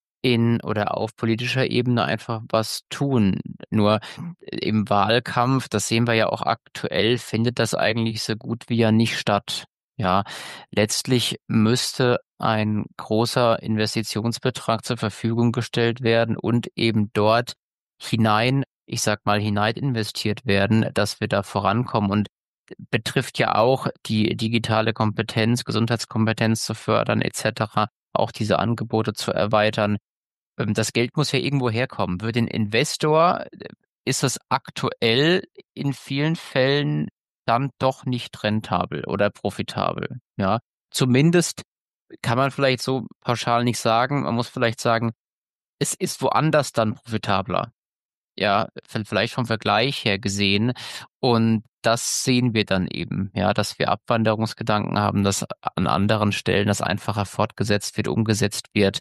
in oder auf politischer Ebene einfach was tun. Nur im Wahlkampf, das sehen wir ja auch aktuell, findet das eigentlich so gut wie ja nicht statt. Ja, letztlich müsste ein großer Investitionsbetrag zur Verfügung gestellt werden und eben dort hinein, ich sag mal, hinein investiert werden, dass wir da vorankommen, und betrifft ja auch die digitale Kompetenz, Gesundheitskompetenz zu fördern et cetera, auch diese Angebote zu erweitern. Ähm, Das Geld muss ja irgendwo herkommen. Für den Investor äh, ist es aktuell in vielen Fällen dann doch nicht rentabel oder profitabel. Ja, zumindest kann man vielleicht so pauschal nicht sagen. Man muss vielleicht sagen, es ist woanders dann profitabler. Ja, v- vielleicht vom Vergleich her gesehen. Und das sehen wir dann eben, ja, dass wir Abwanderungsgedanken haben, dass an anderen Stellen das einfacher fortgesetzt wird, umgesetzt wird.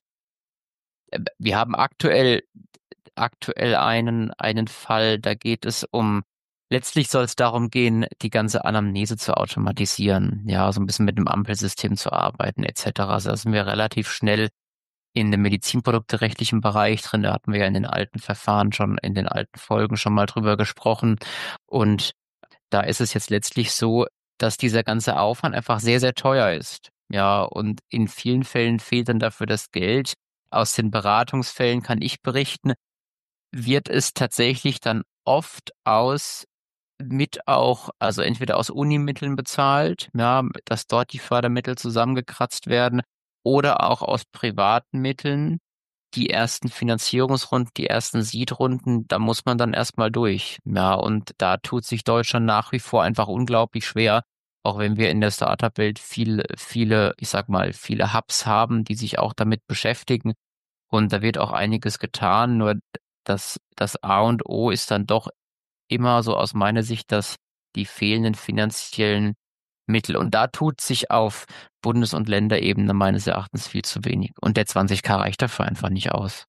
Äh, Wir haben aktuell, aktuell einen, einen Fall, da geht es um, letztlich soll es darum gehen, die ganze Anamnese zu automatisieren, ja, so ein bisschen mit dem Ampelsystem zu arbeiten, et cetera. Also da sind wir relativ schnell in dem medizinprodukterechtlichen Bereich drin. Da hatten wir ja in den alten Verfahren schon, in den alten Folgen schon mal drüber gesprochen. Und da ist es jetzt letztlich so, dass dieser ganze Aufwand einfach sehr, sehr teuer ist. Ja, und in vielen Fällen fehlt dann dafür das Geld. Aus den Beratungsfällen kann ich berichten, wird es tatsächlich dann oft aus mit auch, also entweder aus Unimitteln bezahlt, ja, dass dort die Fördermittel zusammengekratzt werden, oder auch aus privaten Mitteln. Die ersten Finanzierungsrunden, die ersten Seed-Runden, da muss man dann erstmal durch. Ja, und da tut sich Deutschland nach wie vor einfach unglaublich schwer, auch wenn wir in der Startup-Welt viel, viele, ich sag mal, viele Hubs haben, die sich auch damit beschäftigen. Und da wird auch einiges getan, nur das, das A und O ist dann doch immer so aus meiner Sicht, dass die fehlenden finanziellen Mittel. Und da tut sich auf Bundes- und Länderebene meines Erachtens viel zu wenig. Und der zwanzig K reicht dafür einfach nicht aus.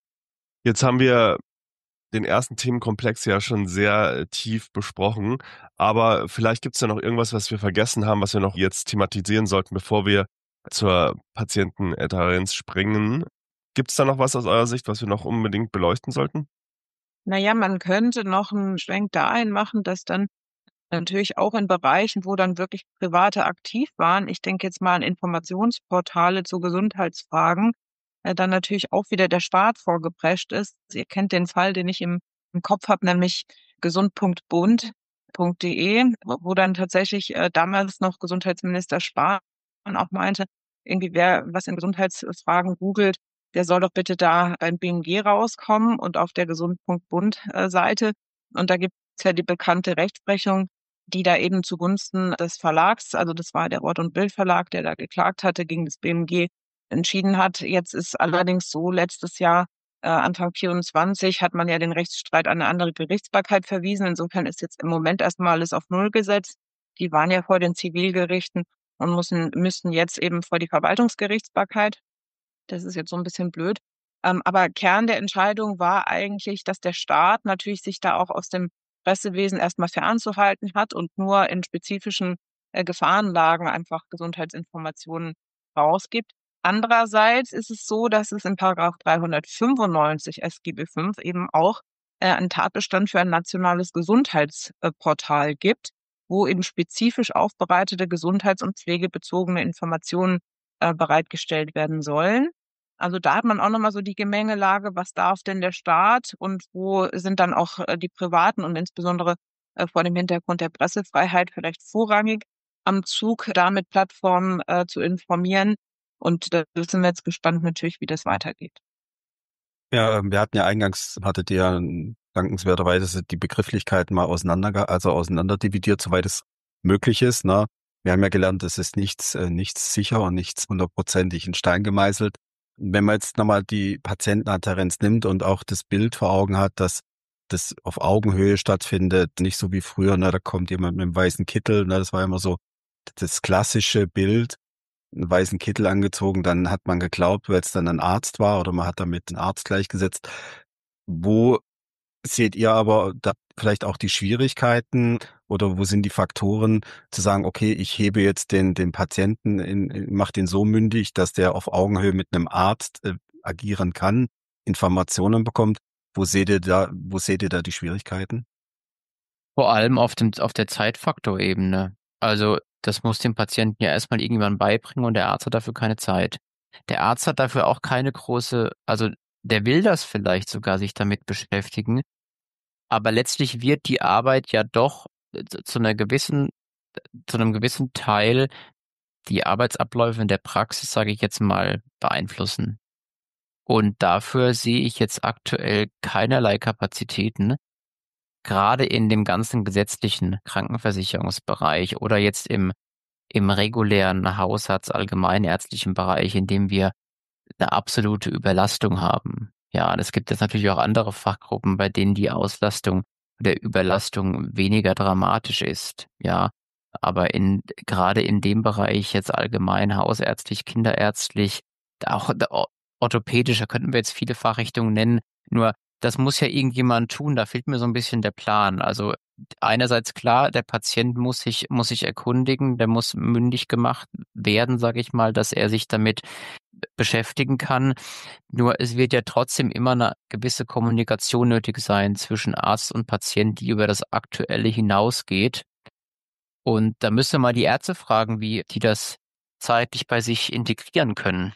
Jetzt haben wir den ersten Themenkomplex ja schon sehr äh, tief besprochen, aber vielleicht gibt es ja noch irgendwas, was wir vergessen haben, was wir noch jetzt thematisieren sollten, bevor wir zur Patientenadhärenz springen. Gibt es da noch was aus eurer Sicht, was wir noch unbedingt beleuchten sollten? Naja, man könnte noch einen Schwenk dahin machen, dass dann natürlich auch in Bereichen, wo dann wirklich Private aktiv waren, ich denke jetzt mal an Informationsportale zu Gesundheitsfragen, äh, dann natürlich auch wieder der Staat vorgeprescht ist. Ihr kennt den Fall, den ich im, im Kopf habe, nämlich gesund punkt bund punkt de, wo wo dann tatsächlich äh, damals noch Gesundheitsminister Spahn auch meinte, irgendwie wer was in Gesundheitsfragen googelt, der soll doch bitte da beim B M G rauskommen und auf der gesund punkt bund äh, Seite. Und da gibt es ja die bekannte Rechtsprechung, die da eben zugunsten des Verlags, also das war der Wort- und Bildverlag, der da geklagt hatte gegen das B M G, entschieden hat. Jetzt ist allerdings so, letztes Jahr, äh, Anfang vierundzwanzig, hat man ja den Rechtsstreit an eine andere Gerichtsbarkeit verwiesen. Insofern ist jetzt im Moment erstmal alles auf Null gesetzt. Die waren ja vor den Zivilgerichten und müssen, müssten jetzt eben vor die Verwaltungsgerichtsbarkeit. Das ist jetzt so ein bisschen blöd. Ähm, aber Kern der Entscheidung war eigentlich, dass der Staat natürlich sich da auch aus dem Pressewesen erstmal fernzuhalten hat und nur in spezifischen äh, Gefahrenlagen einfach Gesundheitsinformationen rausgibt. Andererseits ist es so, dass es in Paragraph dreihundertfünfundneunzig S G B fünf eben auch äh, einen Tatbestand für ein nationales Gesundheitsportal gibt, wo eben spezifisch aufbereitete gesundheits- und pflegebezogene Informationen äh, bereitgestellt werden sollen. Also da hat man auch nochmal so die Gemengelage, was darf denn der Staat und wo sind dann auch äh, die Privaten und insbesondere äh, vor dem Hintergrund der Pressefreiheit vielleicht vorrangig am Zug, da mit Plattformen äh, zu informieren. Und da sind wir jetzt gespannt natürlich, wie das weitergeht. Ja, ähm, wir hatten ja eingangs, hattet ihr ja ähm, dankenswerterweise die Begrifflichkeiten mal auseinander, also auseinanderdividiert, soweit es möglich ist, ne? Wir haben ja gelernt, es ist nichts, äh, nichts sicher und nichts hundertprozentig in Stein gemeißelt. Wenn man jetzt nochmal die Patientenadhärenz nimmt und auch das Bild vor Augen hat, dass das auf Augenhöhe stattfindet, nicht so wie früher, ne, da kommt jemand mit einem weißen Kittel, ne, das war immer so das klassische Bild, einen weißen Kittel angezogen, dann hat man geglaubt, weil es dann ein Arzt war oder man hat damit einen Arzt gleichgesetzt. Wo seht ihr aber da vielleicht auch die Schwierigkeiten oder wo sind die Faktoren zu sagen, okay, ich hebe jetzt den, den Patienten, in, in, mach den so mündig, dass der auf Augenhöhe mit einem Arzt äh, agieren kann, Informationen bekommt. Wo seht ihr da, wo seht ihr da die Schwierigkeiten? Vor allem auf dem, auf der Zeitfaktorebene. Also, das muss dem Patienten ja erstmal irgendwann beibringen und der Arzt hat dafür keine Zeit. Der Arzt hat dafür auch keine große, also, der will das vielleicht sogar sich damit beschäftigen, aber letztlich wird die Arbeit ja doch äh, zu zu einer gewissen, zu einem gewissen Teil die Arbeitsabläufe in der Praxis, sage ich jetzt mal, beeinflussen. Und dafür sehe ich jetzt aktuell keinerlei Kapazitäten, gerade in dem ganzen gesetzlichen Krankenversicherungsbereich oder jetzt im, im regulären Hausarzt allgemeinärztlichen Bereich, in dem wir eine absolute Überlastung haben. Ja, und es gibt jetzt natürlich auch andere Fachgruppen, bei denen die Auslastung der Überlastung weniger dramatisch ist. Ja, aber in, gerade in dem Bereich jetzt allgemein hausärztlich, kinderärztlich, auch orthopädisch, da könnten wir jetzt viele Fachrichtungen nennen. Nur das muss ja irgendjemand tun, da fehlt mir so ein bisschen der Plan. Also einerseits klar, der Patient muss sich, muss sich erkundigen, der muss mündig gemacht werden, sage ich mal, dass er sich damit beschäftigen kann. Nur es wird ja trotzdem immer eine gewisse Kommunikation nötig sein zwischen Arzt und Patient, die über das Aktuelle hinausgeht. Und da müsste mal die Ärzte fragen, wie die das zeitlich bei sich integrieren können.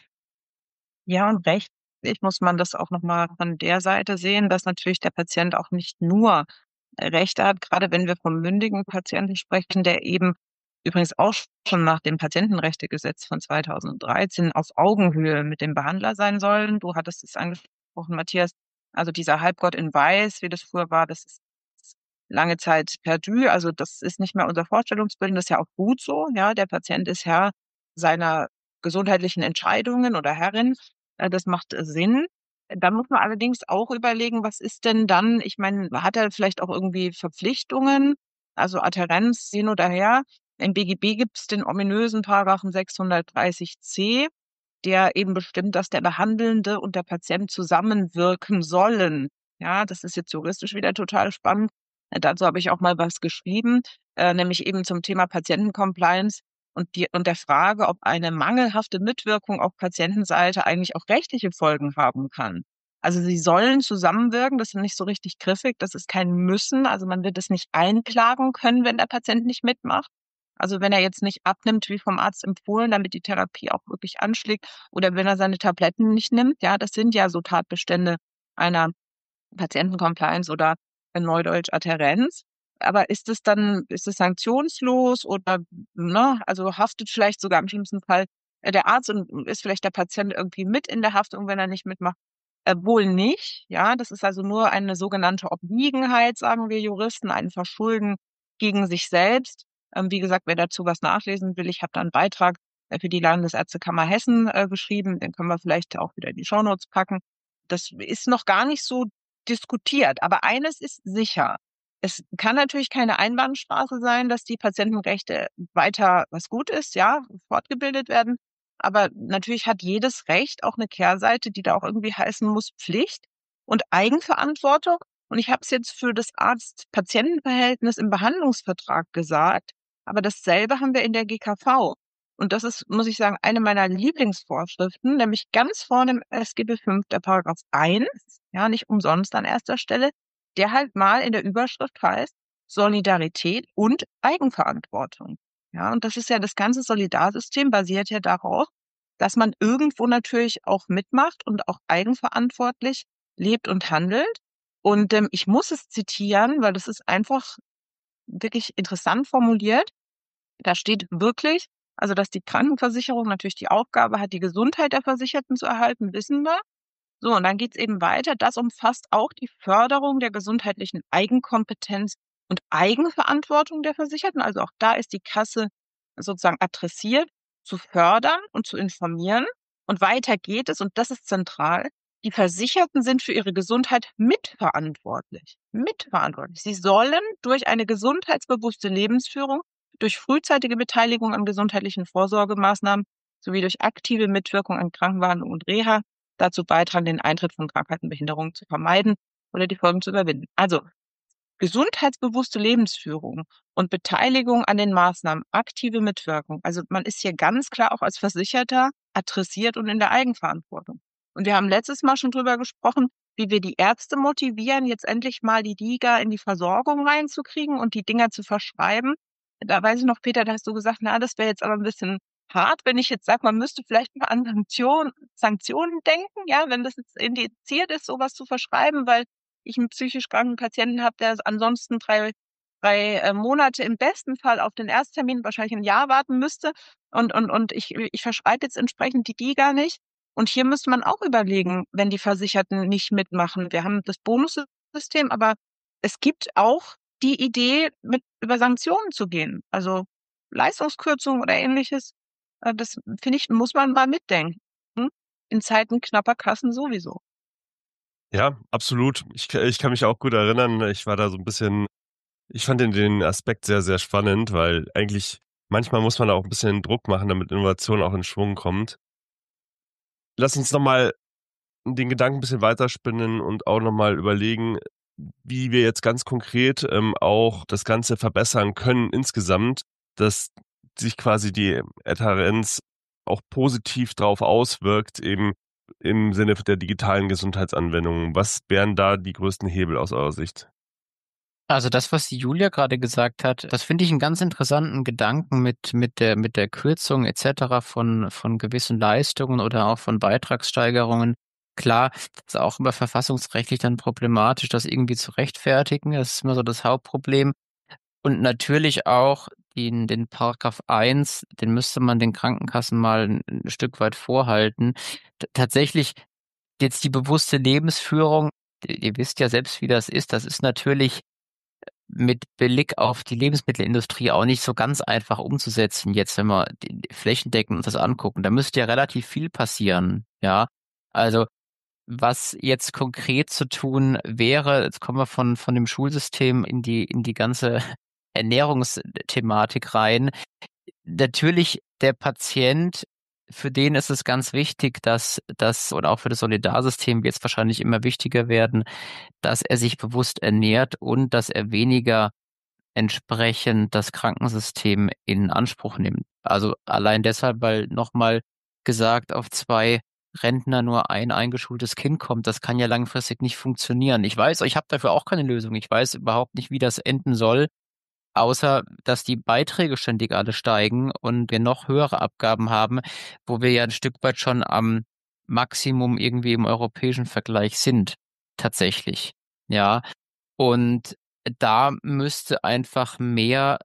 Ja, und rechtlich muss man das auch nochmal von der Seite sehen, dass natürlich der Patient auch nicht nur Rechte hat, gerade wenn wir vom mündigen Patienten sprechen, der eben übrigens auch schon nach dem Patientenrechtegesetz von zweitausenddreizehn auf Augenhöhe mit dem Behandler sein sollen. Du hattest es angesprochen, Matthias. Also dieser Halbgott in Weiß, wie das früher war, das ist lange Zeit perdu. Also das ist nicht mehr unser Vorstellungsbild. Das ist ja auch gut so. Ja, der Patient ist Herr seiner gesundheitlichen Entscheidungen oder Herrin. Äh, Das macht äh, Sinn. Da muss man allerdings auch überlegen, was ist denn dann, ich meine, hat er vielleicht auch irgendwie Verpflichtungen, also Adhärenz hin oder her. Im B G B gibt es den ominösen Paragraphen sechshundertdreißig c, der eben bestimmt, dass der Behandelnde und der Patient zusammenwirken sollen. Ja, das ist jetzt juristisch wieder total spannend. Äh, Dazu habe ich auch mal was geschrieben, äh, nämlich eben zum Thema Patientencompliance und, die, und der Frage, ob eine mangelhafte Mitwirkung auf Patientenseite eigentlich auch rechtliche Folgen haben kann. Also sie sollen zusammenwirken, das ist nicht so richtig griffig, das ist kein Müssen, also man wird es nicht einklagen können, wenn der Patient nicht mitmacht. Also wenn er jetzt nicht abnimmt, wie vom Arzt empfohlen, damit die Therapie auch wirklich anschlägt, oder wenn er seine Tabletten nicht nimmt, ja, das sind ja so Tatbestände einer Patientencompliance oder in Neudeutsch Adhärenz. Aber ist es dann, ist es sanktionslos oder, ne, also haftet vielleicht sogar im schlimmsten Fall äh, der Arzt und ist vielleicht der Patient irgendwie mit in der Haftung, wenn er nicht mitmacht? Äh, wohl nicht, ja. Das ist also nur eine sogenannte Obliegenheit, sagen wir Juristen, ein Verschulden gegen sich selbst. Ähm, wie gesagt, wer dazu was nachlesen will, ich habe da einen Beitrag äh, für die Landesärztekammer Hessen äh, geschrieben, den können wir vielleicht auch wieder in die Shownotes packen. Das ist noch gar nicht so diskutiert, aber eines ist sicher. Es kann natürlich keine Einbahnstraße sein, dass die Patientenrechte weiter, was gut ist, ja, fortgebildet werden. Aber natürlich hat jedes Recht auch eine Kehrseite, die da auch irgendwie heißen muss, Pflicht und Eigenverantwortung. Und ich habe es jetzt für das Arzt-Patienten-Verhältnis im Behandlungsvertrag gesagt, aber dasselbe haben wir in der G K V. Und das ist, muss ich sagen, eine meiner Lieblingsvorschriften, nämlich ganz vorne im S G B fünf, der Paragraph eins, ja, nicht umsonst an erster Stelle, der halt mal in der Überschrift heißt Solidarität und Eigenverantwortung. Ja, und das ist ja das ganze Solidarsystem basiert ja darauf, dass man irgendwo natürlich auch mitmacht und auch eigenverantwortlich lebt und handelt. Und ähm, ich muss es zitieren, weil das ist einfach wirklich interessant formuliert. Da steht wirklich, also dass die Krankenversicherung natürlich die Aufgabe hat, die Gesundheit der Versicherten zu erhalten, wissen wir. So, und dann geht's eben weiter. Das umfasst auch die Förderung der gesundheitlichen Eigenkompetenz und Eigenverantwortung der Versicherten. Also auch da ist die Kasse sozusagen adressiert, zu fördern und zu informieren. Und weiter geht es, und das ist zentral, die Versicherten sind für ihre Gesundheit mitverantwortlich. Mitverantwortlich. Sie sollen durch eine gesundheitsbewusste Lebensführung, durch frühzeitige Beteiligung an gesundheitlichen Vorsorgemaßnahmen sowie durch aktive Mitwirkung an Krankenbehandlung und Reha dazu beitragen, den Eintritt von Krankheiten, Behinderungen zu vermeiden oder die Folgen zu überwinden. Also gesundheitsbewusste Lebensführung und Beteiligung an den Maßnahmen, aktive Mitwirkung. Also man ist hier ganz klar auch als Versicherter adressiert und in der Eigenverantwortung. Und wir haben letztes Mal schon drüber gesprochen, wie wir die Ärzte motivieren, jetzt endlich mal die D I G A in die Versorgung reinzukriegen und die Dinger zu verschreiben. Da weiß ich noch, Peter, da hast du gesagt, na, das wäre jetzt aber ein bisschen hart, wenn ich jetzt sage, man müsste vielleicht mal an Sanktionen, Sanktionen denken, ja, wenn das jetzt indiziert ist, sowas zu verschreiben, weil ich einen psychisch kranken Patienten habe, der ansonsten drei, drei äh, Monate im besten Fall auf den Ersttermin, wahrscheinlich ein Jahr warten müsste. Und, und, und ich, ich verschreibe jetzt entsprechend die D I G A nicht. Und hier müsste man auch überlegen, wenn die Versicherten nicht mitmachen. Wir haben das Bonussystem, aber es gibt auch die Idee, mit über Sanktionen zu gehen. Also Leistungskürzung oder ähnliches. Äh, Das finde ich, muss man mal mitdenken. Hm? In Zeiten knapper Kassen sowieso. Ja, absolut. Ich, ich kann mich auch gut erinnern, ich war da so ein bisschen, ich fand den, den Aspekt sehr, sehr spannend, weil eigentlich manchmal muss man da auch ein bisschen Druck machen, damit Innovation auch in Schwung kommt. Lass uns nochmal den Gedanken ein bisschen weiterspinnen und auch nochmal überlegen, wie wir jetzt ganz konkret ähm, auch das Ganze verbessern können insgesamt, dass sich quasi die Adhärenz auch positiv drauf auswirkt, eben im Sinne der digitalen Gesundheitsanwendungen. Was wären da die größten Hebel aus eurer Sicht? Also das, was die Julia gerade gesagt hat, das finde ich einen ganz interessanten Gedanken mit mit der mit der Kürzung et cetera von von gewissen Leistungen oder auch von Beitragssteigerungen. Klar, das ist auch immer verfassungsrechtlich dann problematisch, das irgendwie zu rechtfertigen. Das ist immer so das Hauptproblem. Und natürlich auch den den Paragraph eins, den müsste man den Krankenkassen mal ein 'n Stück weit vorhalten. T tatsächlich jetzt die bewusste Lebensführung, ihr wisst ja selbst, wie das ist. Das ist natürlich mit Blick auf die Lebensmittelindustrie auch nicht so ganz einfach umzusetzen, jetzt, wenn wir die flächendeckend uns das angucken. Da müsste ja relativ viel passieren, ja. Also, was jetzt konkret zu tun wäre, jetzt kommen wir von von dem Schulsystem in die in die ganze Ernährungsthematik rein. Natürlich der Patient, für den ist es ganz wichtig, dass das und auch für das Solidarsystem wird es wahrscheinlich immer wichtiger werden, dass er sich bewusst ernährt und dass er weniger entsprechend das Krankensystem in Anspruch nimmt. Also allein deshalb, weil nochmal gesagt, auf zwei Rentner nur ein eingeschultes Kind kommt, das kann ja langfristig nicht funktionieren. Ich weiß, ich habe dafür auch keine Lösung. Ich weiß überhaupt nicht, wie das enden soll. außer dass die Beiträge ständig alle steigen und wir noch höhere Abgaben haben, wo wir ja ein Stück weit schon am Maximum irgendwie im europäischen Vergleich sind, tatsächlich. Ja, und da müsste einfach mehr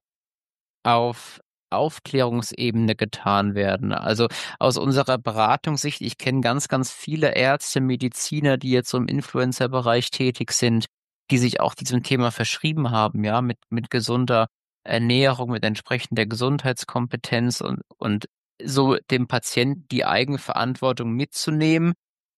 auf Aufklärungsebene getan werden. Also aus unserer Beratungssicht, ich kenne ganz, ganz viele Ärzte, Mediziner, die jetzt so im Influencer-Bereich tätig sind, die sich auch diesem Thema verschrieben haben, ja, mit, mit gesunder Ernährung, mit entsprechender Gesundheitskompetenz und, und so dem Patienten die Eigenverantwortung mitzunehmen.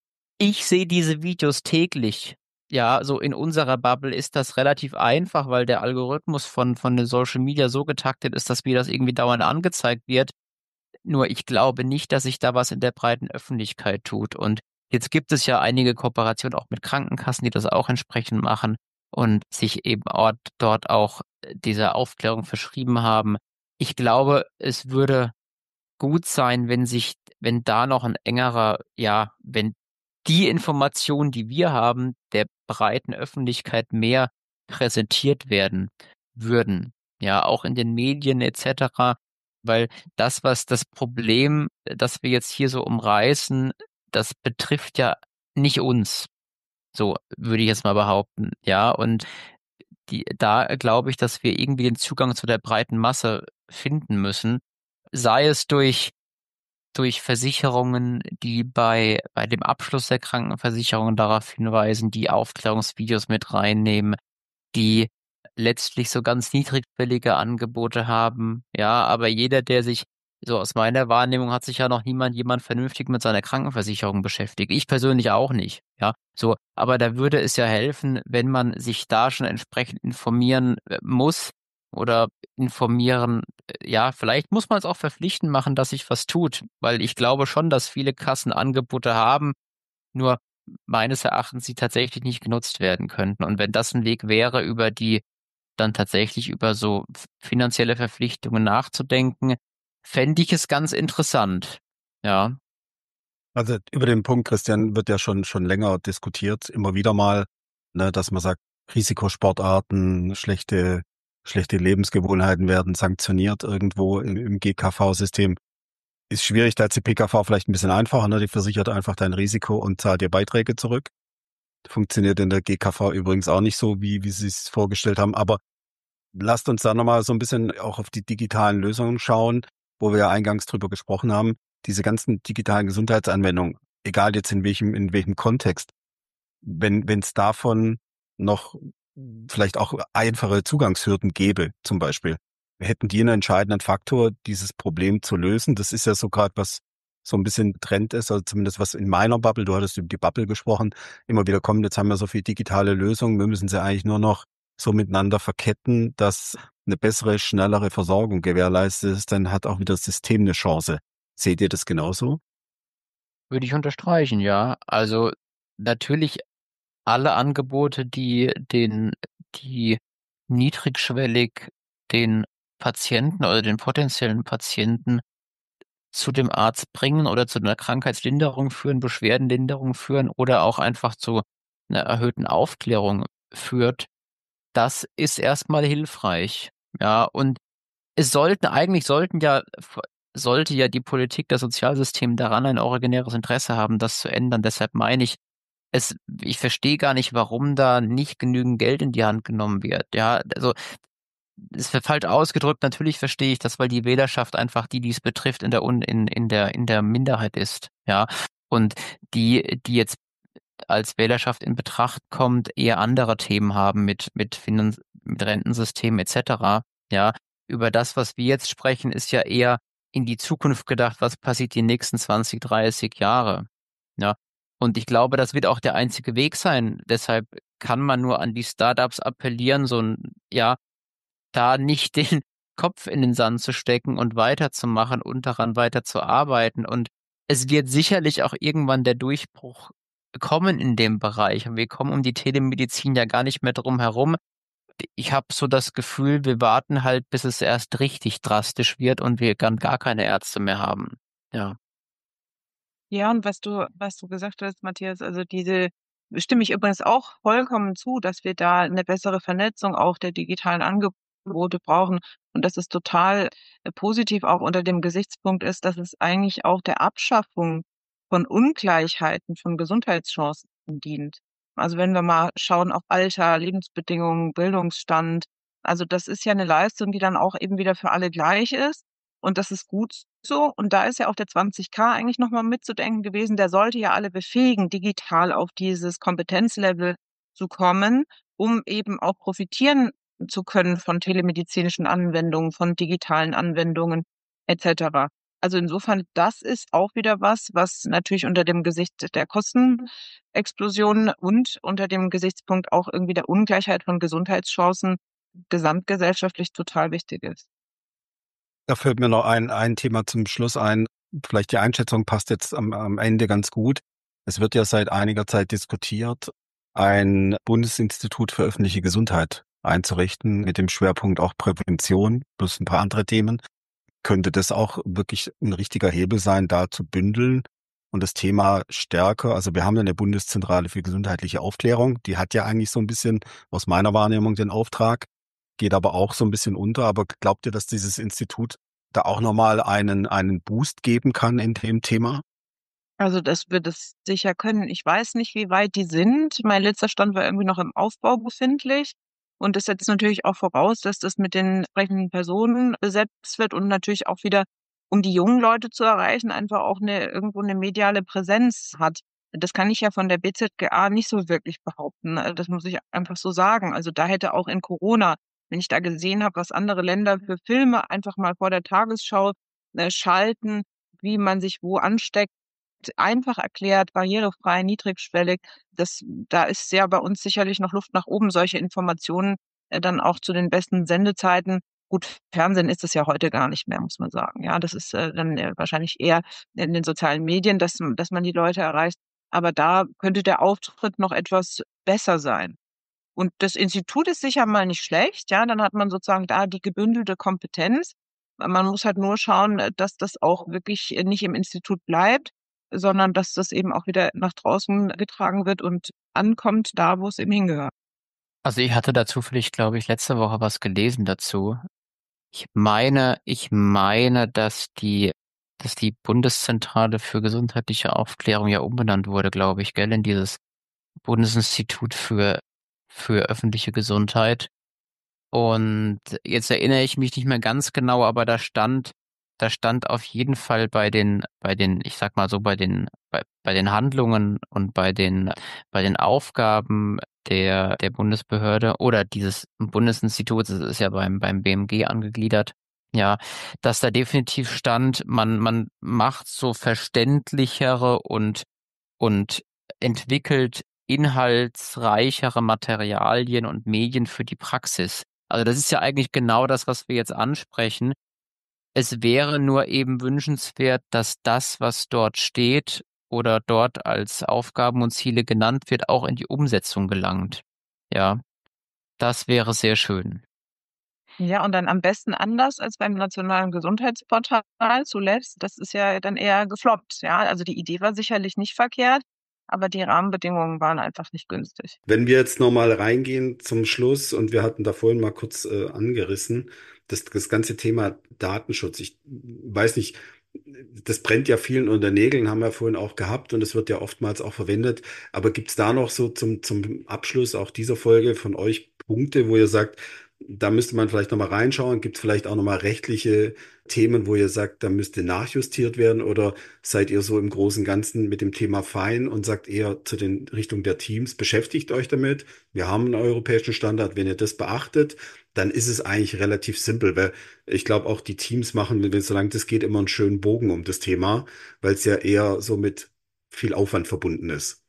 Ich sehe diese Videos täglich. Ja, so in unserer Bubble ist das relativ einfach, weil der Algorithmus von, von den Social Media so getaktet ist, dass mir das irgendwie dauernd angezeigt wird. Nur ich glaube nicht, dass sich da was in der breiten Öffentlichkeit tut. Und jetzt gibt es ja einige Kooperationen auch mit Krankenkassen, die das auch entsprechend machen und sich eben ort, dort auch dieser Aufklärung verschrieben haben. Ich glaube, es würde gut sein, wenn sich, wenn da noch ein engerer, ja, wenn die Informationen, die wir haben, der breiten Öffentlichkeit mehr präsentiert werden würden. Ja, auch in den Medien et cetera. Weil das, was das Problem, das wir jetzt hier so umreißen, das betrifft ja nicht uns. So würde ich jetzt mal behaupten. Ja, und die, da glaube ich, dass wir irgendwie den Zugang zu der breiten Masse finden müssen. Sei es durch durch Versicherungen, die bei, bei dem Abschluss der Krankenversicherung darauf hinweisen, die Aufklärungsvideos mit reinnehmen, die letztlich so ganz niedrigschwellige Angebote haben. Ja, aber jeder, der sich, so aus meiner Wahrnehmung, hat sich ja noch niemand, jemand vernünftig mit seiner Krankenversicherung beschäftigt. Ich persönlich auch nicht. Ja, so. Aber da würde es ja helfen, wenn man sich da schon entsprechend informieren äh, muss oder informieren, äh, ja, vielleicht muss man es auch verpflichtend machen, dass sich was tut, weil ich glaube schon, dass viele Kassen Angebote haben, nur meines Erachtens sie tatsächlich nicht genutzt werden könnten. Und wenn das ein Weg wäre, über die dann tatsächlich über so finanzielle Verpflichtungen nachzudenken, fände ich es ganz interessant. Ja. Also über den Punkt, Christian, wird ja schon schon länger diskutiert, immer wieder mal, ne, dass man sagt, Risikosportarten, schlechte schlechte Lebensgewohnheiten werden sanktioniert irgendwo im, im G K V-System. Ist schwierig, da ist die P K V vielleicht ein bisschen einfacher, ne? Die versichert einfach dein Risiko und zahlt dir Beiträge zurück. Funktioniert in der G K V übrigens auch nicht so, wie wie sie es vorgestellt haben. Aber lasst uns da nochmal so ein bisschen auch auf die digitalen Lösungen schauen, wo wir ja eingangs drüber gesprochen haben. Diese ganzen digitalen Gesundheitsanwendungen, egal jetzt in welchem, in welchem Kontext, wenn wenn es davon noch vielleicht auch einfache Zugangshürden gäbe, zum Beispiel, hätten die einen entscheidenden Faktor, dieses Problem zu lösen. Das ist ja so gerade was so ein bisschen Trend ist, also zumindest was in meiner Bubble, du hattest über die Bubble gesprochen, immer wieder kommt, jetzt haben wir so viele digitale Lösungen, wir müssen sie eigentlich nur noch so miteinander verketten, dass eine bessere, schnellere Versorgung gewährleistet ist, dann hat auch wieder das System eine Chance. Seht ihr das genauso? Würde ich unterstreichen, ja. Also natürlich alle Angebote, die den, die niedrigschwellig den Patienten oder den potenziellen Patienten zu dem Arzt bringen oder zu einer Krankheitslinderung führen, Beschwerdenlinderung führen oder auch einfach zu einer erhöhten Aufklärung führt, das ist erstmal hilfreich. Ja, und es sollten, eigentlich sollten ja, sollte ja die Politik, das Sozialsystem daran ein originäres Interesse haben, das zu ändern. Deshalb meine ich, es, ich verstehe gar nicht, warum da nicht genügend Geld in die Hand genommen wird. Ja, also, es wird falsch ausgedrückt. Natürlich verstehe ich das, weil die Wählerschaft einfach die, die es betrifft, in der, Un- in, in der, in der Minderheit ist. Ja, und die, die jetzt als Wählerschaft in Betracht kommt, eher andere Themen haben mit, mit Finanz, mit Rentensystem et cetera. Ja, über das, was wir jetzt sprechen, ist ja eher in die Zukunft gedacht, was passiert die nächsten zwanzig, dreißig Jahre. Ja, und ich glaube, das wird auch der einzige Weg sein. Deshalb kann man nur an die Startups appellieren, so ein, ja, da nicht den Kopf in den Sand zu stecken und weiterzumachen und daran weiterzuarbeiten. Und es wird sicherlich auch irgendwann der Durchbruch kommen in dem Bereich. Und wir kommen um die Telemedizin ja gar nicht mehr drum herum. Ich habe so das Gefühl, wir warten halt, bis es erst richtig drastisch wird und wir gar, gar keine Ärzte mehr haben. Ja. Ja, und was du, was du gesagt hast, Matthias, also diese, stimme ich übrigens auch vollkommen zu, dass wir da eine bessere Vernetzung auch der digitalen Angebote Angebote brauchen und dass es total äh, positiv auch unter dem Gesichtspunkt ist, dass es eigentlich auch der Abschaffung von Ungleichheiten, von Gesundheitschancen dient. Also wenn wir mal schauen auf Alter, Lebensbedingungen, Bildungsstand, also das ist ja eine Leistung, die dann auch eben wieder für alle gleich ist. Und das ist gut so. Und da ist ja auch der zwanzig K eigentlich nochmal mitzudenken gewesen. Der sollte ja alle befähigen, digital auf dieses Kompetenzlevel zu kommen, um eben auch profitieren zu können von telemedizinischen Anwendungen, von digitalen Anwendungen et cetera. Also insofern, das ist auch wieder was, was natürlich unter dem Gesicht der Kostenexplosion und unter dem Gesichtspunkt auch irgendwie der Ungleichheit von Gesundheitschancen gesamtgesellschaftlich total wichtig ist. Da fällt mir noch ein, ein Thema zum Schluss ein. Vielleicht die Einschätzung passt jetzt am, am Ende ganz gut. Es wird ja seit einiger Zeit diskutiert, ein Bundesinstitut für öffentliche Gesundheit einzurichten, mit dem Schwerpunkt auch Prävention plus ein paar andere Themen. Könnte das auch wirklich ein richtiger Hebel sein, da zu bündeln und das Thema stärker? Also wir haben ja eine Bundeszentrale für gesundheitliche Aufklärung, die hat ja eigentlich so ein bisschen aus meiner Wahrnehmung den Auftrag, geht aber auch so ein bisschen unter. Aber glaubt ihr, dass dieses Institut da auch nochmal einen, einen Boost geben kann in dem Thema? Also das wird es sicher können. Ich weiß nicht, wie weit die sind. Mein letzter Stand war irgendwie noch im Aufbau befindlich. Und das setzt natürlich auch voraus, dass das mit den entsprechenden Personen besetzt wird und natürlich auch wieder, um die jungen Leute zu erreichen, einfach auch eine, irgendwo eine mediale Präsenz hat. Das kann ich ja von der B Z G A nicht so wirklich behaupten. Also das muss ich einfach so sagen. Also da hätte auch in Corona, wenn ich da gesehen habe, was andere Länder für Filme einfach mal vor der Tagesschau äh, schalten, wie man sich wo ansteckt, einfach erklärt, barrierefrei, niedrigschwellig. Das, da ist ja bei uns sicherlich noch Luft nach oben, solche Informationen äh, dann auch zu den besten Sendezeiten. Gut, Fernsehen ist es ja heute gar nicht mehr, muss man sagen. Ja, das ist äh, dann äh, wahrscheinlich eher in den sozialen Medien, dass, dass man die Leute erreicht. Aber da könnte der Auftritt noch etwas besser sein. Und das Institut ist sicher mal nicht schlecht. Ja, dann hat man sozusagen da die gebündelte Kompetenz. Man muss halt nur schauen, äh, dass das auch wirklich äh, nicht im Institut bleibt, sondern dass das eben auch wieder nach draußen getragen wird und ankommt da, wo es eben hingehört. Also ich hatte dazu vielleicht, glaube ich, letzte Woche was gelesen dazu. Ich meine, ich meine, dass die, dass die Bundeszentrale für gesundheitliche Aufklärung ja umbenannt wurde, glaube ich, gell, in dieses Bundesinstitut für, für öffentliche Gesundheit. Und jetzt erinnere ich mich nicht mehr ganz genau, aber da stand, da stand auf jeden Fall bei den, bei den, ich sag mal so, bei den, bei, bei den Handlungen und bei den, bei den Aufgaben der, der Bundesbehörde oder dieses Bundesinstituts, das ist ja beim, beim B M G angegliedert, ja, dass da definitiv stand, man, man macht so verständlichere und, und entwickelt inhaltsreichere Materialien und Medien für die Praxis. Also das ist ja eigentlich genau das, was wir jetzt ansprechen. Es wäre nur eben wünschenswert, dass das, was dort steht oder dort als Aufgaben und Ziele genannt wird, auch in die Umsetzung gelangt. Ja, das wäre sehr schön. Ja, und dann am besten anders als beim nationalen Gesundheitsportal zuletzt. Das ist ja dann eher gefloppt. Ja, also die Idee war sicherlich nicht verkehrt, aber die Rahmenbedingungen waren einfach nicht günstig. Wenn wir jetzt nochmal reingehen zum Schluss, und wir hatten da vorhin mal kurz äh, angerissen, das, das ganze Thema Datenschutz. Ich weiß nicht, das brennt ja vielen unter Nägeln, haben wir vorhin auch gehabt und es wird ja oftmals auch verwendet. Aber gibt es da noch so zum, zum Abschluss auch dieser Folge von euch Punkte, wo ihr sagt, da müsste man vielleicht nochmal reinschauen? Gibt es vielleicht auch nochmal rechtliche Themen, wo ihr sagt, da müsste nachjustiert werden? Oder seid ihr so im Großen und Ganzen mit dem Thema fein und sagt eher zu den Richtung der Teams, beschäftigt euch damit? Wir haben einen europäischen Standard. Wenn ihr das beachtet, dann ist es eigentlich relativ simpel, weil ich glaube auch die Teams machen, wenn- solange das geht, immer einen schönen Bogen um das Thema, weil es ja eher so mit viel Aufwand verbunden ist.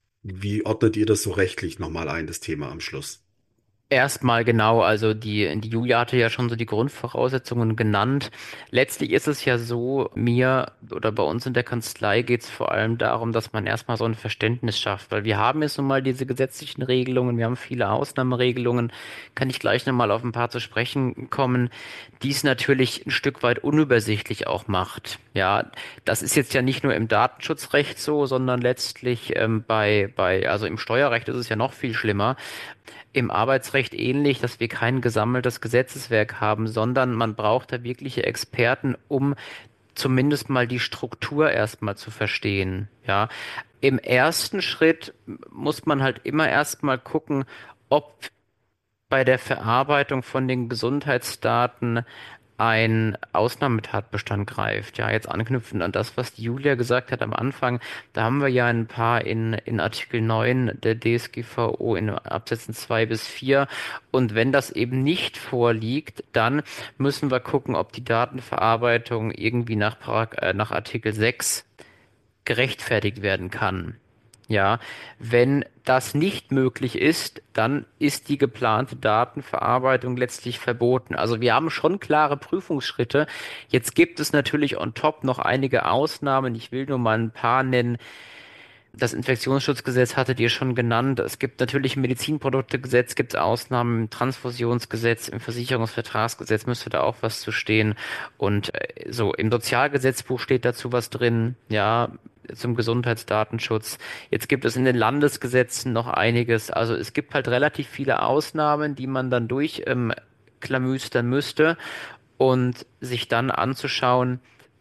Wie ordnet ihr das so rechtlich nochmal ein, das Thema am Schluss? Erstmal genau, also die, die Julia hatte ja schon so die Grundvoraussetzungen genannt. Letztlich ist es ja so, mir oder bei uns in der Kanzlei geht es vor allem darum, dass man erstmal so ein Verständnis schafft, weil wir haben jetzt nun mal diese gesetzlichen Regelungen, wir haben viele Ausnahmeregelungen, kann ich gleich nochmal auf ein paar zu sprechen kommen, die es natürlich ein Stück weit unübersichtlich auch macht. Ja, das ist jetzt ja nicht nur im Datenschutzrecht so, sondern letztlich ähm, bei, bei, also im Steuerrecht ist es ja noch viel schlimmer. Im Arbeitsrecht Vertragsrecht ähnlich, dass wir kein gesammeltes Gesetzeswerk haben, sondern man braucht da wirkliche Experten, um zumindest mal die Struktur erstmal zu verstehen. Ja, im ersten Schritt muss man halt immer erstmal gucken, ob bei der Verarbeitung von den Gesundheitsdaten ein Ausnahmetatbestand greift. Ja, jetzt anknüpfend an das, was die Julia gesagt hat am Anfang, da haben wir ja ein paar in, in Artikel neun der D S G V O in Absätzen zwei bis vier. Und wenn das eben nicht vorliegt, dann müssen wir gucken, ob die Datenverarbeitung irgendwie nach, Parag äh, nach Artikel sechs gerechtfertigt werden kann. Ja, wenn das nicht möglich ist, dann ist die geplante Datenverarbeitung letztlich verboten. Also wir haben schon klare Prüfungsschritte. Jetzt gibt es natürlich on top noch einige Ausnahmen. Ich will nur mal ein paar nennen. Das Infektionsschutzgesetz hattet ihr schon genannt. Es gibt natürlich im Medizinproduktegesetz, gibt es Ausnahmen, im Transfusionsgesetz, im Versicherungsvertragsgesetz müsste da auch was zu stehen. Und äh, so im Sozialgesetzbuch steht dazu was drin, ja, zum Gesundheitsdatenschutz. Jetzt gibt es in den Landesgesetzen noch einiges. Also es gibt halt relativ viele Ausnahmen, die man dann durchklamüstern ähm, müsste und sich dann anzuschauen,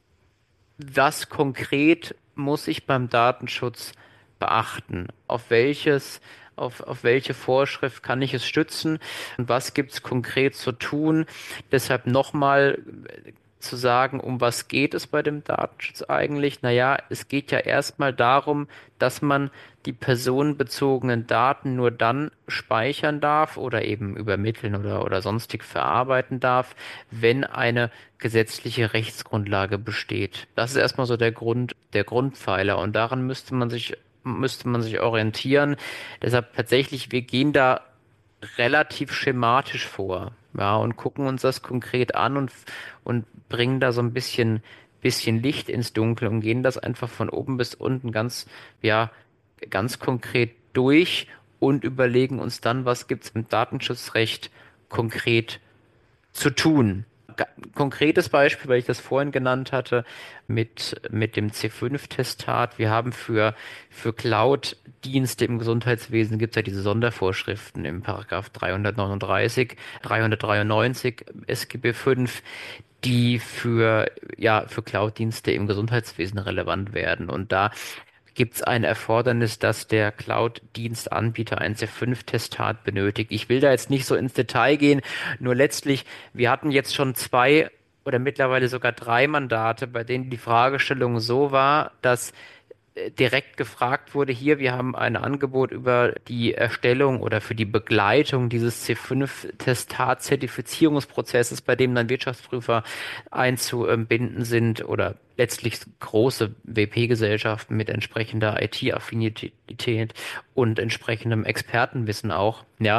was konkret muss ich beim Datenschutz beachten? Auf welches, auf, auf welche Vorschrift kann ich es stützen? Und was gibt es konkret zu tun? Deshalb nochmal zu sagen, um was geht es bei dem Datenschutz eigentlich? Naja, es geht ja erstmal darum, dass man die personenbezogenen Daten nur dann speichern darf oder eben übermitteln oder, oder sonstig verarbeiten darf, wenn eine gesetzliche Rechtsgrundlage besteht. Das ist erstmal so der Grund, der Grundpfeiler und daran müsste man sich, müsste man sich orientieren. Deshalb tatsächlich, wir gehen da relativ schematisch vor, ja, und gucken uns das konkret an und, und bringen da so ein bisschen, bisschen Licht ins Dunkel und gehen das einfach von oben bis unten ganz, ja, ganz konkret durch und überlegen uns dann, was gibt's im Datenschutzrecht konkret zu tun. Ga- Konkretes Beispiel, weil ich das vorhin genannt hatte, mit, mit dem C fünf Testat. Wir haben für, für Cloud-Dienste im Gesundheitswesen gibt es ja diese Sondervorschriften im Paragraph dreihundertneununddreißig, dreihundertdreiundneunzig S G B fünf, die für, ja, für Cloud-Dienste im Gesundheitswesen relevant werden. Und da gibt es ein Erfordernis, dass der Cloud-Dienstanbieter ein C fünf Testat benötigt. Ich will da jetzt nicht so ins Detail gehen, nur letztlich, wir hatten jetzt schon zwei oder mittlerweile sogar drei Mandate, bei denen die Fragestellung so war, dass äh, direkt gefragt wurde, hier, wir haben ein Angebot über die Erstellung oder für die Begleitung dieses C fünf Testat-Zertifizierungsprozesses, bei dem dann Wirtschaftsprüfer einzubinden sind oder letztlich große W P-Gesellschaften mit entsprechender I T-Affinität und entsprechendem Expertenwissen auch, ja.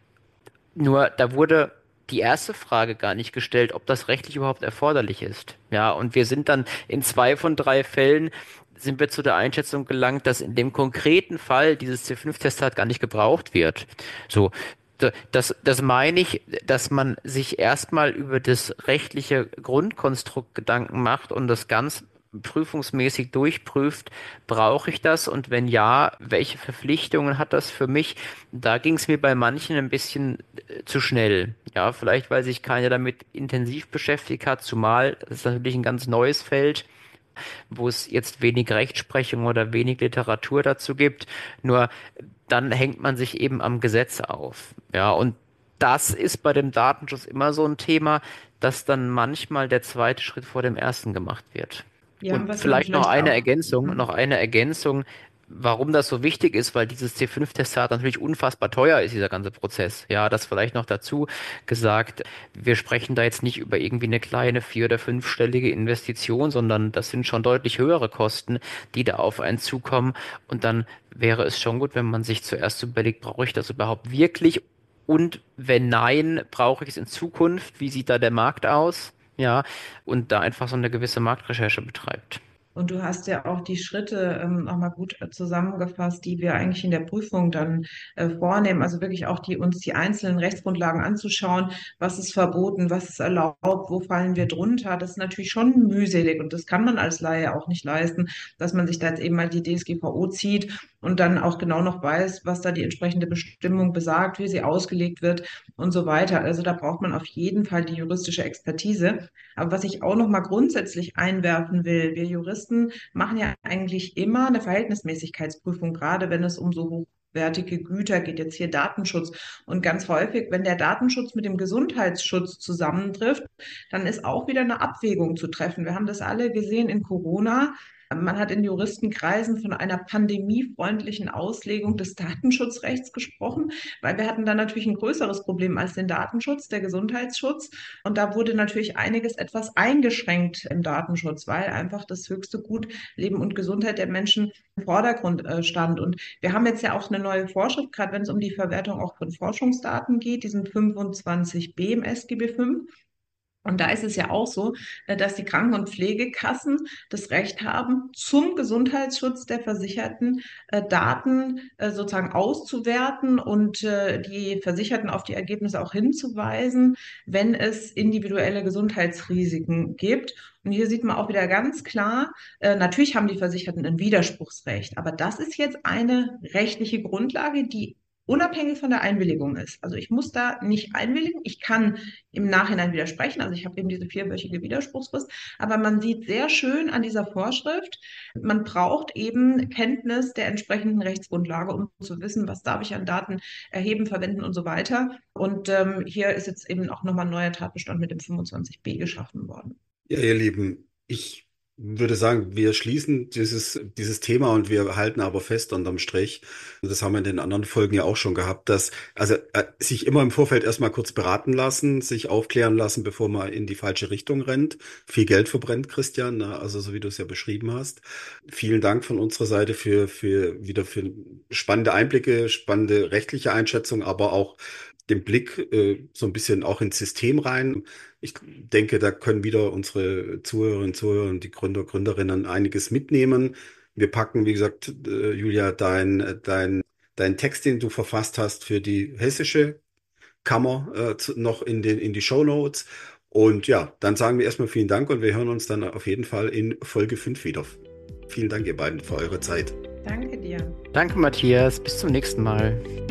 Nur da wurde die erste Frage gar nicht gestellt, ob das rechtlich überhaupt erforderlich ist. Ja, und wir sind dann in zwei von drei Fällen sind wir zu der Einschätzung gelangt, dass in dem konkreten Fall dieses C fünf Testat gar nicht gebraucht wird. So, d- das, das meine ich, dass man sich erstmal über das rechtliche Grundkonstrukt Gedanken macht und das ganz prüfungsmäßig durchprüft, brauche ich das und wenn ja, welche Verpflichtungen hat das für mich? Da ging es mir bei manchen ein bisschen äh, zu schnell. Ja, vielleicht weil sich keiner damit intensiv beschäftigt hat, zumal das ist natürlich ein ganz neues Feld, wo es jetzt wenig Rechtsprechung oder wenig Literatur dazu gibt. Nur dann hängt man sich eben am Gesetz auf. Ja, und das ist bei dem Datenschutz immer so ein Thema, dass dann manchmal der zweite Schritt vor dem ersten gemacht wird. Ja, Und was man vielleicht noch vielleicht eine auch. Ergänzung, Mhm. noch eine Ergänzung, warum das so wichtig ist, weil dieses C fünf Testat natürlich unfassbar teuer ist, dieser ganze Prozess. Ja, das vielleicht noch dazu gesagt. Wir sprechen da jetzt nicht über irgendwie eine kleine vier- oder fünfstellige Investition, sondern das sind schon deutlich höhere Kosten, die da auf einen zukommen. Und dann wäre es schon gut, wenn man sich zuerst überlegt, brauche ich das überhaupt wirklich? Und wenn nein, brauche ich es in Zukunft? Wie sieht da der Markt aus? Ja, und da einfach so eine gewisse Marktrecherche betreibt. Und du hast ja auch die Schritte ähm, nochmal gut äh, zusammengefasst, die wir eigentlich in der Prüfung dann äh, vornehmen. Also wirklich auch die, uns die einzelnen Rechtsgrundlagen anzuschauen. Was ist verboten? Was ist erlaubt? Wo fallen wir drunter? Das ist natürlich schon mühselig und das kann man als Laie auch nicht leisten, dass man sich da jetzt eben mal die D S G V O zieht und dann auch genau noch weiß, was da die entsprechende Bestimmung besagt, wie sie ausgelegt wird und so weiter. Also da braucht man auf jeden Fall die juristische Expertise. Aber was ich auch noch mal grundsätzlich einwerfen will, wir Juristen machen ja eigentlich immer eine Verhältnismäßigkeitsprüfung, gerade wenn es um so hochwertige Güter geht, jetzt hier Datenschutz. Und ganz häufig, wenn der Datenschutz mit dem Gesundheitsschutz zusammentrifft, dann ist auch wieder eine Abwägung zu treffen. Wir haben das alle gesehen in Corona. Man hat in Juristenkreisen von einer pandemiefreundlichen Auslegung des Datenschutzrechts gesprochen, weil wir hatten dann natürlich ein größeres Problem als den Datenschutz, der Gesundheitsschutz. Und da wurde natürlich einiges etwas eingeschränkt im Datenschutz, weil einfach das höchste Gut, Leben und Gesundheit der Menschen im Vordergrund äh, stand. Und wir haben jetzt ja auch eine neue Vorschrift, gerade wenn es um die Verwertung auch von Forschungsdaten geht, diesen fünfundzwanzig b im S G B fünf. Und da ist es ja auch so, äh, dass die Kranken- und Pflegekassen das Recht haben, zum Gesundheitsschutz der Versicherten äh, Daten äh, sozusagen auszuwerten und äh, die Versicherten auf die Ergebnisse auch hinzuweisen, wenn es individuelle Gesundheitsrisiken gibt. Und hier sieht man auch wieder ganz klar, äh, natürlich haben die Versicherten ein Widerspruchsrecht, aber das ist jetzt eine rechtliche Grundlage, die unabhängig von der Einwilligung ist. Also ich muss da nicht einwilligen, ich kann im Nachhinein widersprechen. Also ich habe eben diese vierwöchige Widerspruchsfrist. Aber man sieht sehr schön an dieser Vorschrift, man braucht eben Kenntnis der entsprechenden Rechtsgrundlage, um zu wissen, was darf ich an Daten erheben, verwenden und so weiter. Und ähm, hier ist jetzt eben auch nochmal ein neuer Tatbestand mit dem fünfundzwanzig b geschaffen worden. Ja, ihr Lieben, ich würde sagen, wir schließen dieses, dieses Thema und wir halten aber fest unterm Strich, und das haben wir in den anderen Folgen ja auch schon gehabt, dass also äh, sich immer im Vorfeld erstmal kurz beraten lassen, sich aufklären lassen, bevor man in die falsche Richtung rennt, viel Geld verbrennt, Christian, ne? Also so wie du es ja beschrieben hast. Vielen Dank von unserer Seite für, für wieder für spannende Einblicke, spannende rechtliche Einschätzung, aber auch den Blick äh, so ein bisschen auch ins System rein. Ich denke, da können wieder unsere Zuhörerinnen und Zuhörer und die Gründer, Gründerinnen einiges mitnehmen. Wir packen, wie gesagt, äh, Julia, dein, dein, dein Text, den du verfasst hast für die hessische Kammer, äh, zu, noch in den, in die Shownotes. Und ja, dann sagen wir erstmal vielen Dank und wir hören uns dann auf jeden Fall in Folge fünf wieder. Vielen Dank, ihr beiden, für eure Zeit. Danke dir. Danke, Matthias. Bis zum nächsten Mal.